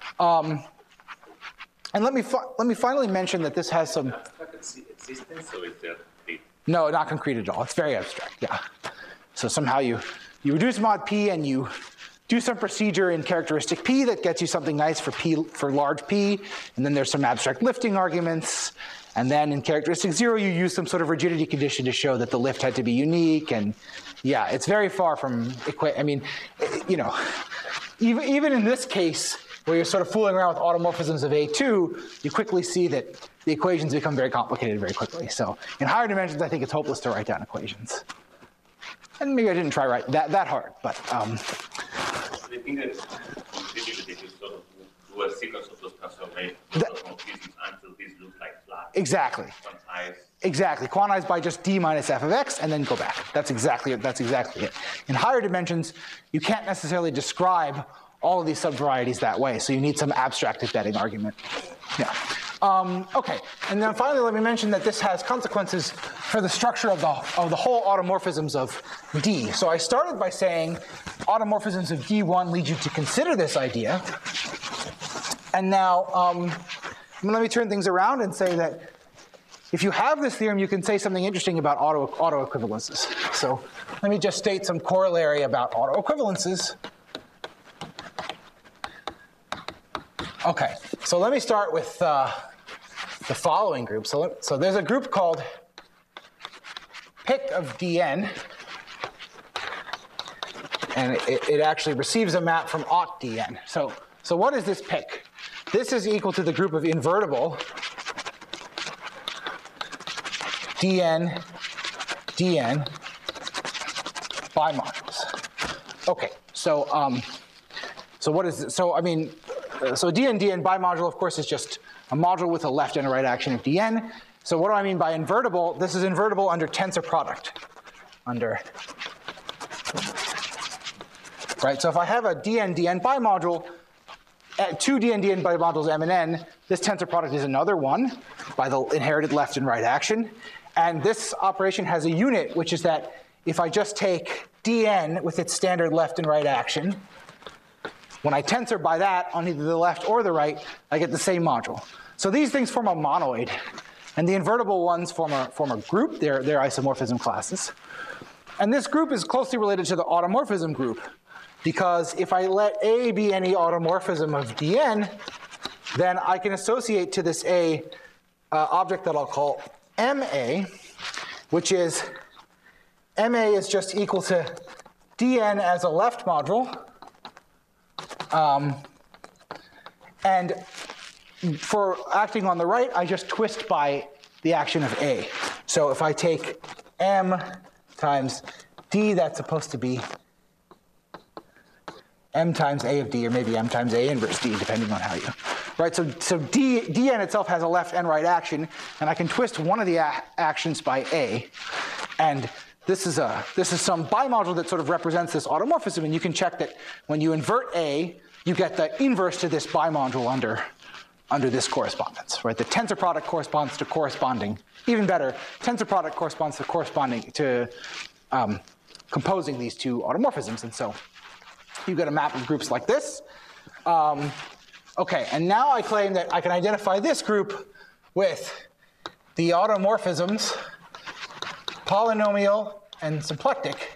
And let me finally mention that this has some. Existence, or is that No, not concrete at all. It's very abstract. Yeah. So somehow you reduce mod p and you do some procedure in characteristic p that gets you something nice for large p, and then there's some abstract lifting arguments, and then in characteristic 0 you use some sort of rigidity condition to show that the lift had to be unique, and yeah, it's very far from I mean, you know, even in this case where you're sort of fooling around with automorphisms of A2, you quickly see that the equations become very complicated very quickly. So in higher dimensions, I think it's hopeless to write down equations. And maybe I didn't try right that hard, but. I think that you sort of do a sequence of those transformations until these look like flat. Exactly. Quantize. Exactly. Quantize by just d minus f of x and then go back. That's exactly it. In higher dimensions, you can't necessarily describe all of these subvarieties that way, so you need some abstract embedding argument. Yeah. Okay, and then finally let me mention that this has consequences for the structure of the whole automorphisms of D. So I started by saying automorphisms of D1 lead you to consider this idea. And now, let me turn things around and say that if you have this theorem, you can say something interesting about autoequivalences. So let me just state some corollary about autoequivalences. Okay, so let me start with the following group. So there's a group called pick of Dn, and it actually receives a map from aught Dn. So what is this pick? This is equal to the group of invertible Dn bimodules. Okay, so what is it? So Dn bimodule, of course, is just a module with a left and a right action of Dn. So what do I mean by invertible? This is invertible under tensor product. Right, so if I have a Dn bimodule, two Dn bimodules M and N, this tensor product is another one by the inherited left and right action. And this operation has a unit, which is that if I just take Dn with its standard left and right action, when I tensor by that on either the left or the right, I get the same module. So these things form a monoid. And the invertible ones form a group. They're isomorphism classes. And this group is closely related to the automorphism group, because if I let A be any automorphism of Dn, then I can associate to this A object that I'll call MA, which is MA is just equal to Dn as a left module. And for acting on the right, I just twist by the action of A. So if I take M times D, that's supposed to be M times A of D, or maybe M times A inverse D, depending on how you. Right, so Dn itself has a left and right action, and I can twist one of the actions by A. And this is some bimodule that sort of represents this automorphism, and you can check that when you invert A, you get the inverse to this bimodule under this correspondence, right? The tensor product corresponds to corresponding, even better, tensor product corresponds to corresponding to composing these two automorphisms, and so you get a map of groups like this. Okay, and now I claim that I can identify this group with the automorphisms polynomial and symplectic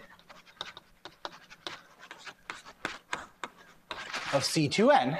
of C2n.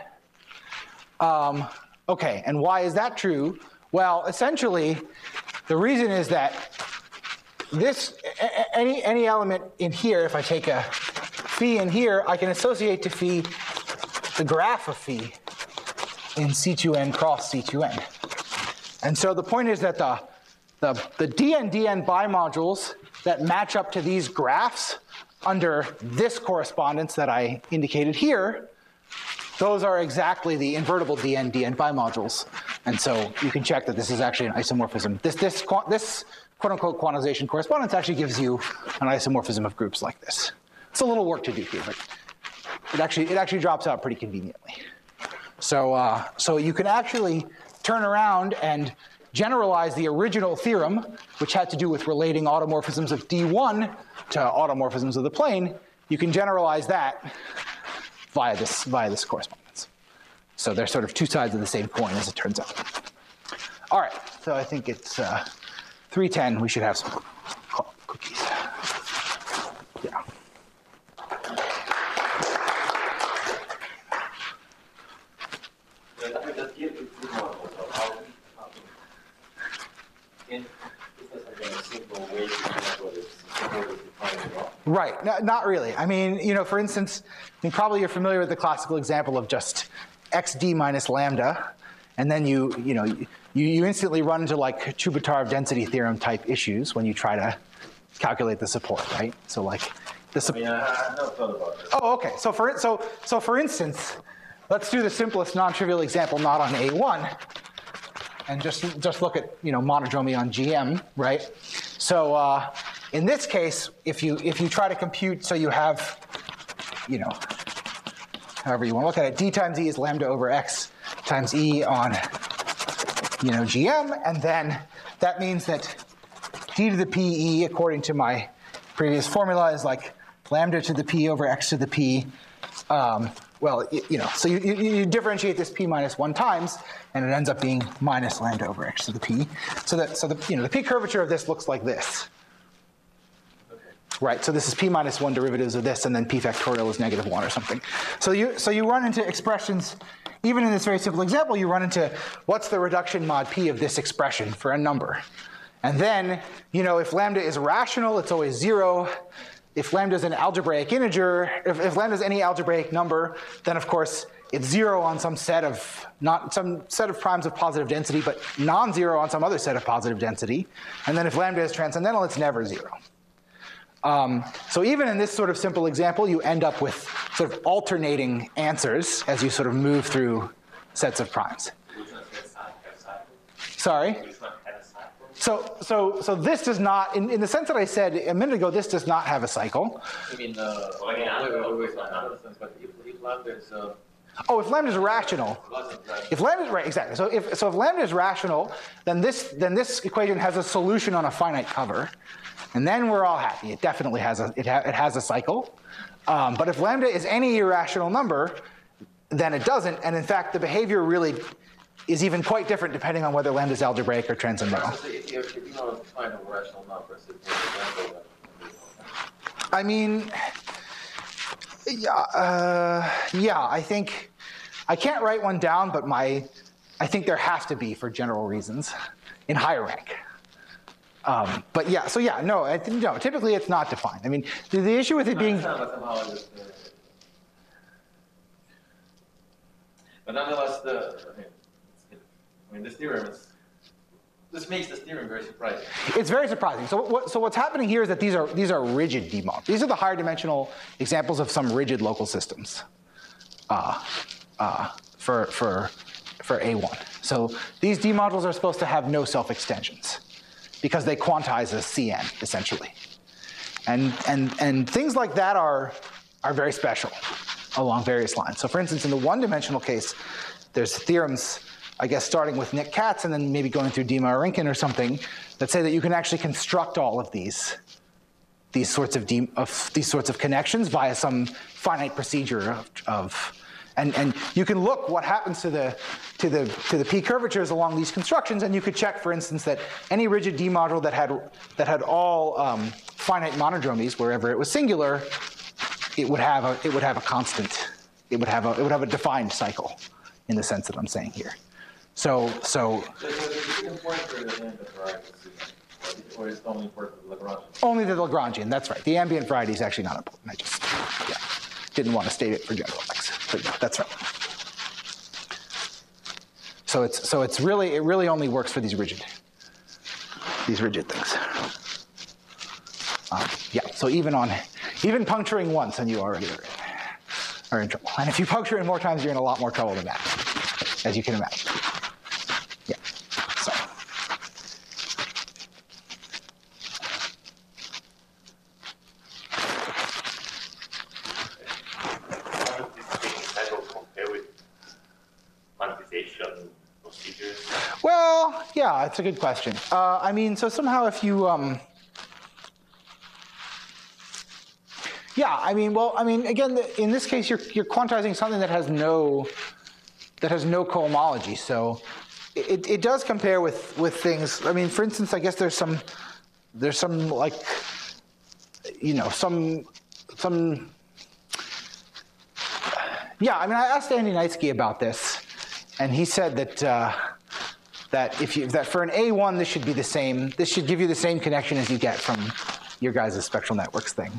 Okay, and why is that true? Well, essentially, the reason is that this any element in here, if I take a phi in here, I can associate to phi the graph of phi in C2n cross C2n. And so the point is that the Dn bimodules that match up to these graphs under this correspondence that I indicated here, those are exactly the invertible Dn bimodules. And so you can check that this is actually an isomorphism. This quote-unquote quantization correspondence actually gives you an isomorphism of groups like this. It's a little work to do here, but it actually drops out pretty conveniently. So you can actually turn around and generalize the original theorem, which had to do with relating automorphisms of D1 to automorphisms of the plane. You can generalize that via this correspondence. So they're sort of two sides of the same coin, as it turns out. All right, so I think it's 3:10. We should have some cookies. Yeah. Right, not really. I mean, for instance, probably you're familiar with the classical example of just xd minus lambda, and then you instantly run into like Chebotarev density theorem type issues when you try to calculate the support, right? So like the support. I never thought about this. Oh, okay. So for instance, let's do the simplest non-trivial example not on A1, and just look at monodromy on GM, right? So in this case, if you try to compute, so you have, however you want to look at it, d times e is lambda over x times e on, GM, and then that means that d to the p e, according to my previous formula, is like lambda to the p over x to the p, well, so you differentiate this p minus 1 times, and it ends up being minus lambda over x to the p. So the p curvature of this looks like this. Right, so this is p minus 1 derivatives of this, and then p factorial is negative 1 or something. So you run into expressions, even in this very simple example, you run into what's the reduction mod p of this expression for a number. And then, if lambda is rational, it's always 0. If lambda is an algebraic integer, if lambda is any algebraic number, then of course it's 0 on some set of primes of positive density, but non-zero on some other set of positive density. And then if lambda is transcendental, it's never 0. So even in this sort of simple example, you end up with sort of alternating answers as you sort of move through sets of primes. Sorry? So this does not, in the sense that I said a minute ago, this does not have a cycle. I mean, wait, but if lambda is if lambda is rational, right, exactly. So if lambda is rational, then this equation has a solution on a finite cover, and then we're all happy. It definitely has it has a cycle. But if lambda is any irrational number, then it doesn't. And in fact, the behavior really is even quite different depending on whether lambda is algebraic or transcendental. if you want to find a rational number, I mean, yeah, I think I can't write one down, but I think there has to be for general reasons in higher rank. But yeah, so yeah, no, typically it's not defined. I mean, the issue with it being. But nonetheless, this theorem this makes this theorem very surprising. It's very surprising. So what's happening here is that these are rigid D-models. These are the higher dimensional examples of some rigid local systems for A1. So these D-modules are supposed to have no self-extensions because they quantize as Cn essentially, and things like that are very special along various lines. So for instance, in the one-dimensional case, there's theorems, I guess, starting with Nick Katz and then maybe going through Dima or Rinken or something, that say that you can actually construct all of these sorts of connections via some finite procedure and you can look what happens to the p curvatures along these constructions, and you could check, for instance, that any rigid D module that had all finite monodromies wherever it was singular, it would have a constant. It would have a defined cycle, in the sense that I'm saying here. So it's important for the ambient variety, or it's only important for the Lagrangian? Only the Lagrangian, that's right. The ambient variety is actually not important. I just didn't want to state it for general X, but yeah, that's right. So it really only works for these rigid things. Yeah. So even puncturing once, and you already are in trouble. And if you puncture it more times, you're in a lot more trouble than that, as you can imagine. Yeah. So. How does this cycle compare with quantization procedures? Well, yeah, it's a good question. I mean, so somehow if you yeah, I mean, again, in this case, you're quantizing something that has no cohomology. So it does compare with things. I mean, for instance, I guess there's some like, some. Yeah, I mean, I asked Andy Knightsky about this, and he said that for an A1, this should be the same. This should give you the same connection as you get from your guys' spectral networks thing.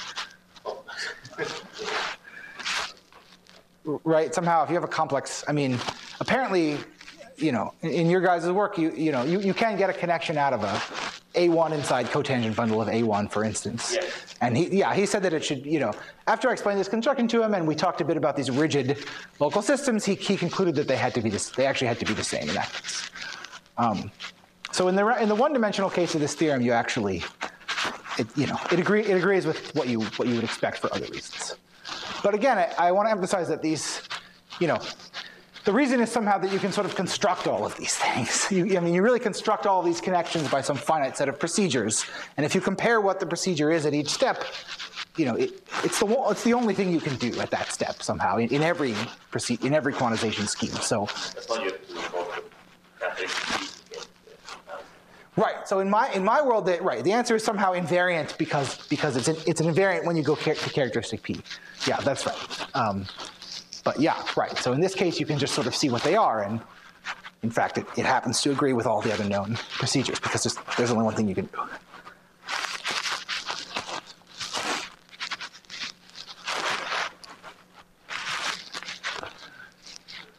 Right? Somehow, if you have a complex, I mean, apparently, in your guys' work, you can get a connection out of a A1 inside cotangent bundle of A1, for instance. Yes. And he said that it should, after I explained this construction to him and we talked a bit about these rigid local systems, he concluded that they actually had to be the same in that case. So in the one-dimensional case of this theorem, you actually, it agrees with what you would expect for other reasons. But again, I want to emphasize that these, The reason is somehow that you can sort of construct all of these things. I mean, you really construct all of these connections by some finite set of procedures. And if you compare what the procedure is at each step, you know, it's the only thing you can do at that step somehow in every quantization scheme. So That's why you have to involve the characteristics. right. So in my world, the answer is somehow invariant because it's an invariant when you go to characteristic P. Yeah, that's right. But yeah, right. So in this case, you can just sort of see what they are, and in fact, it happens to agree with all the other known procedures because there's only one thing you can do.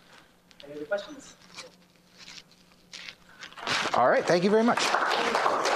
Any other questions? All right. Thank you very much.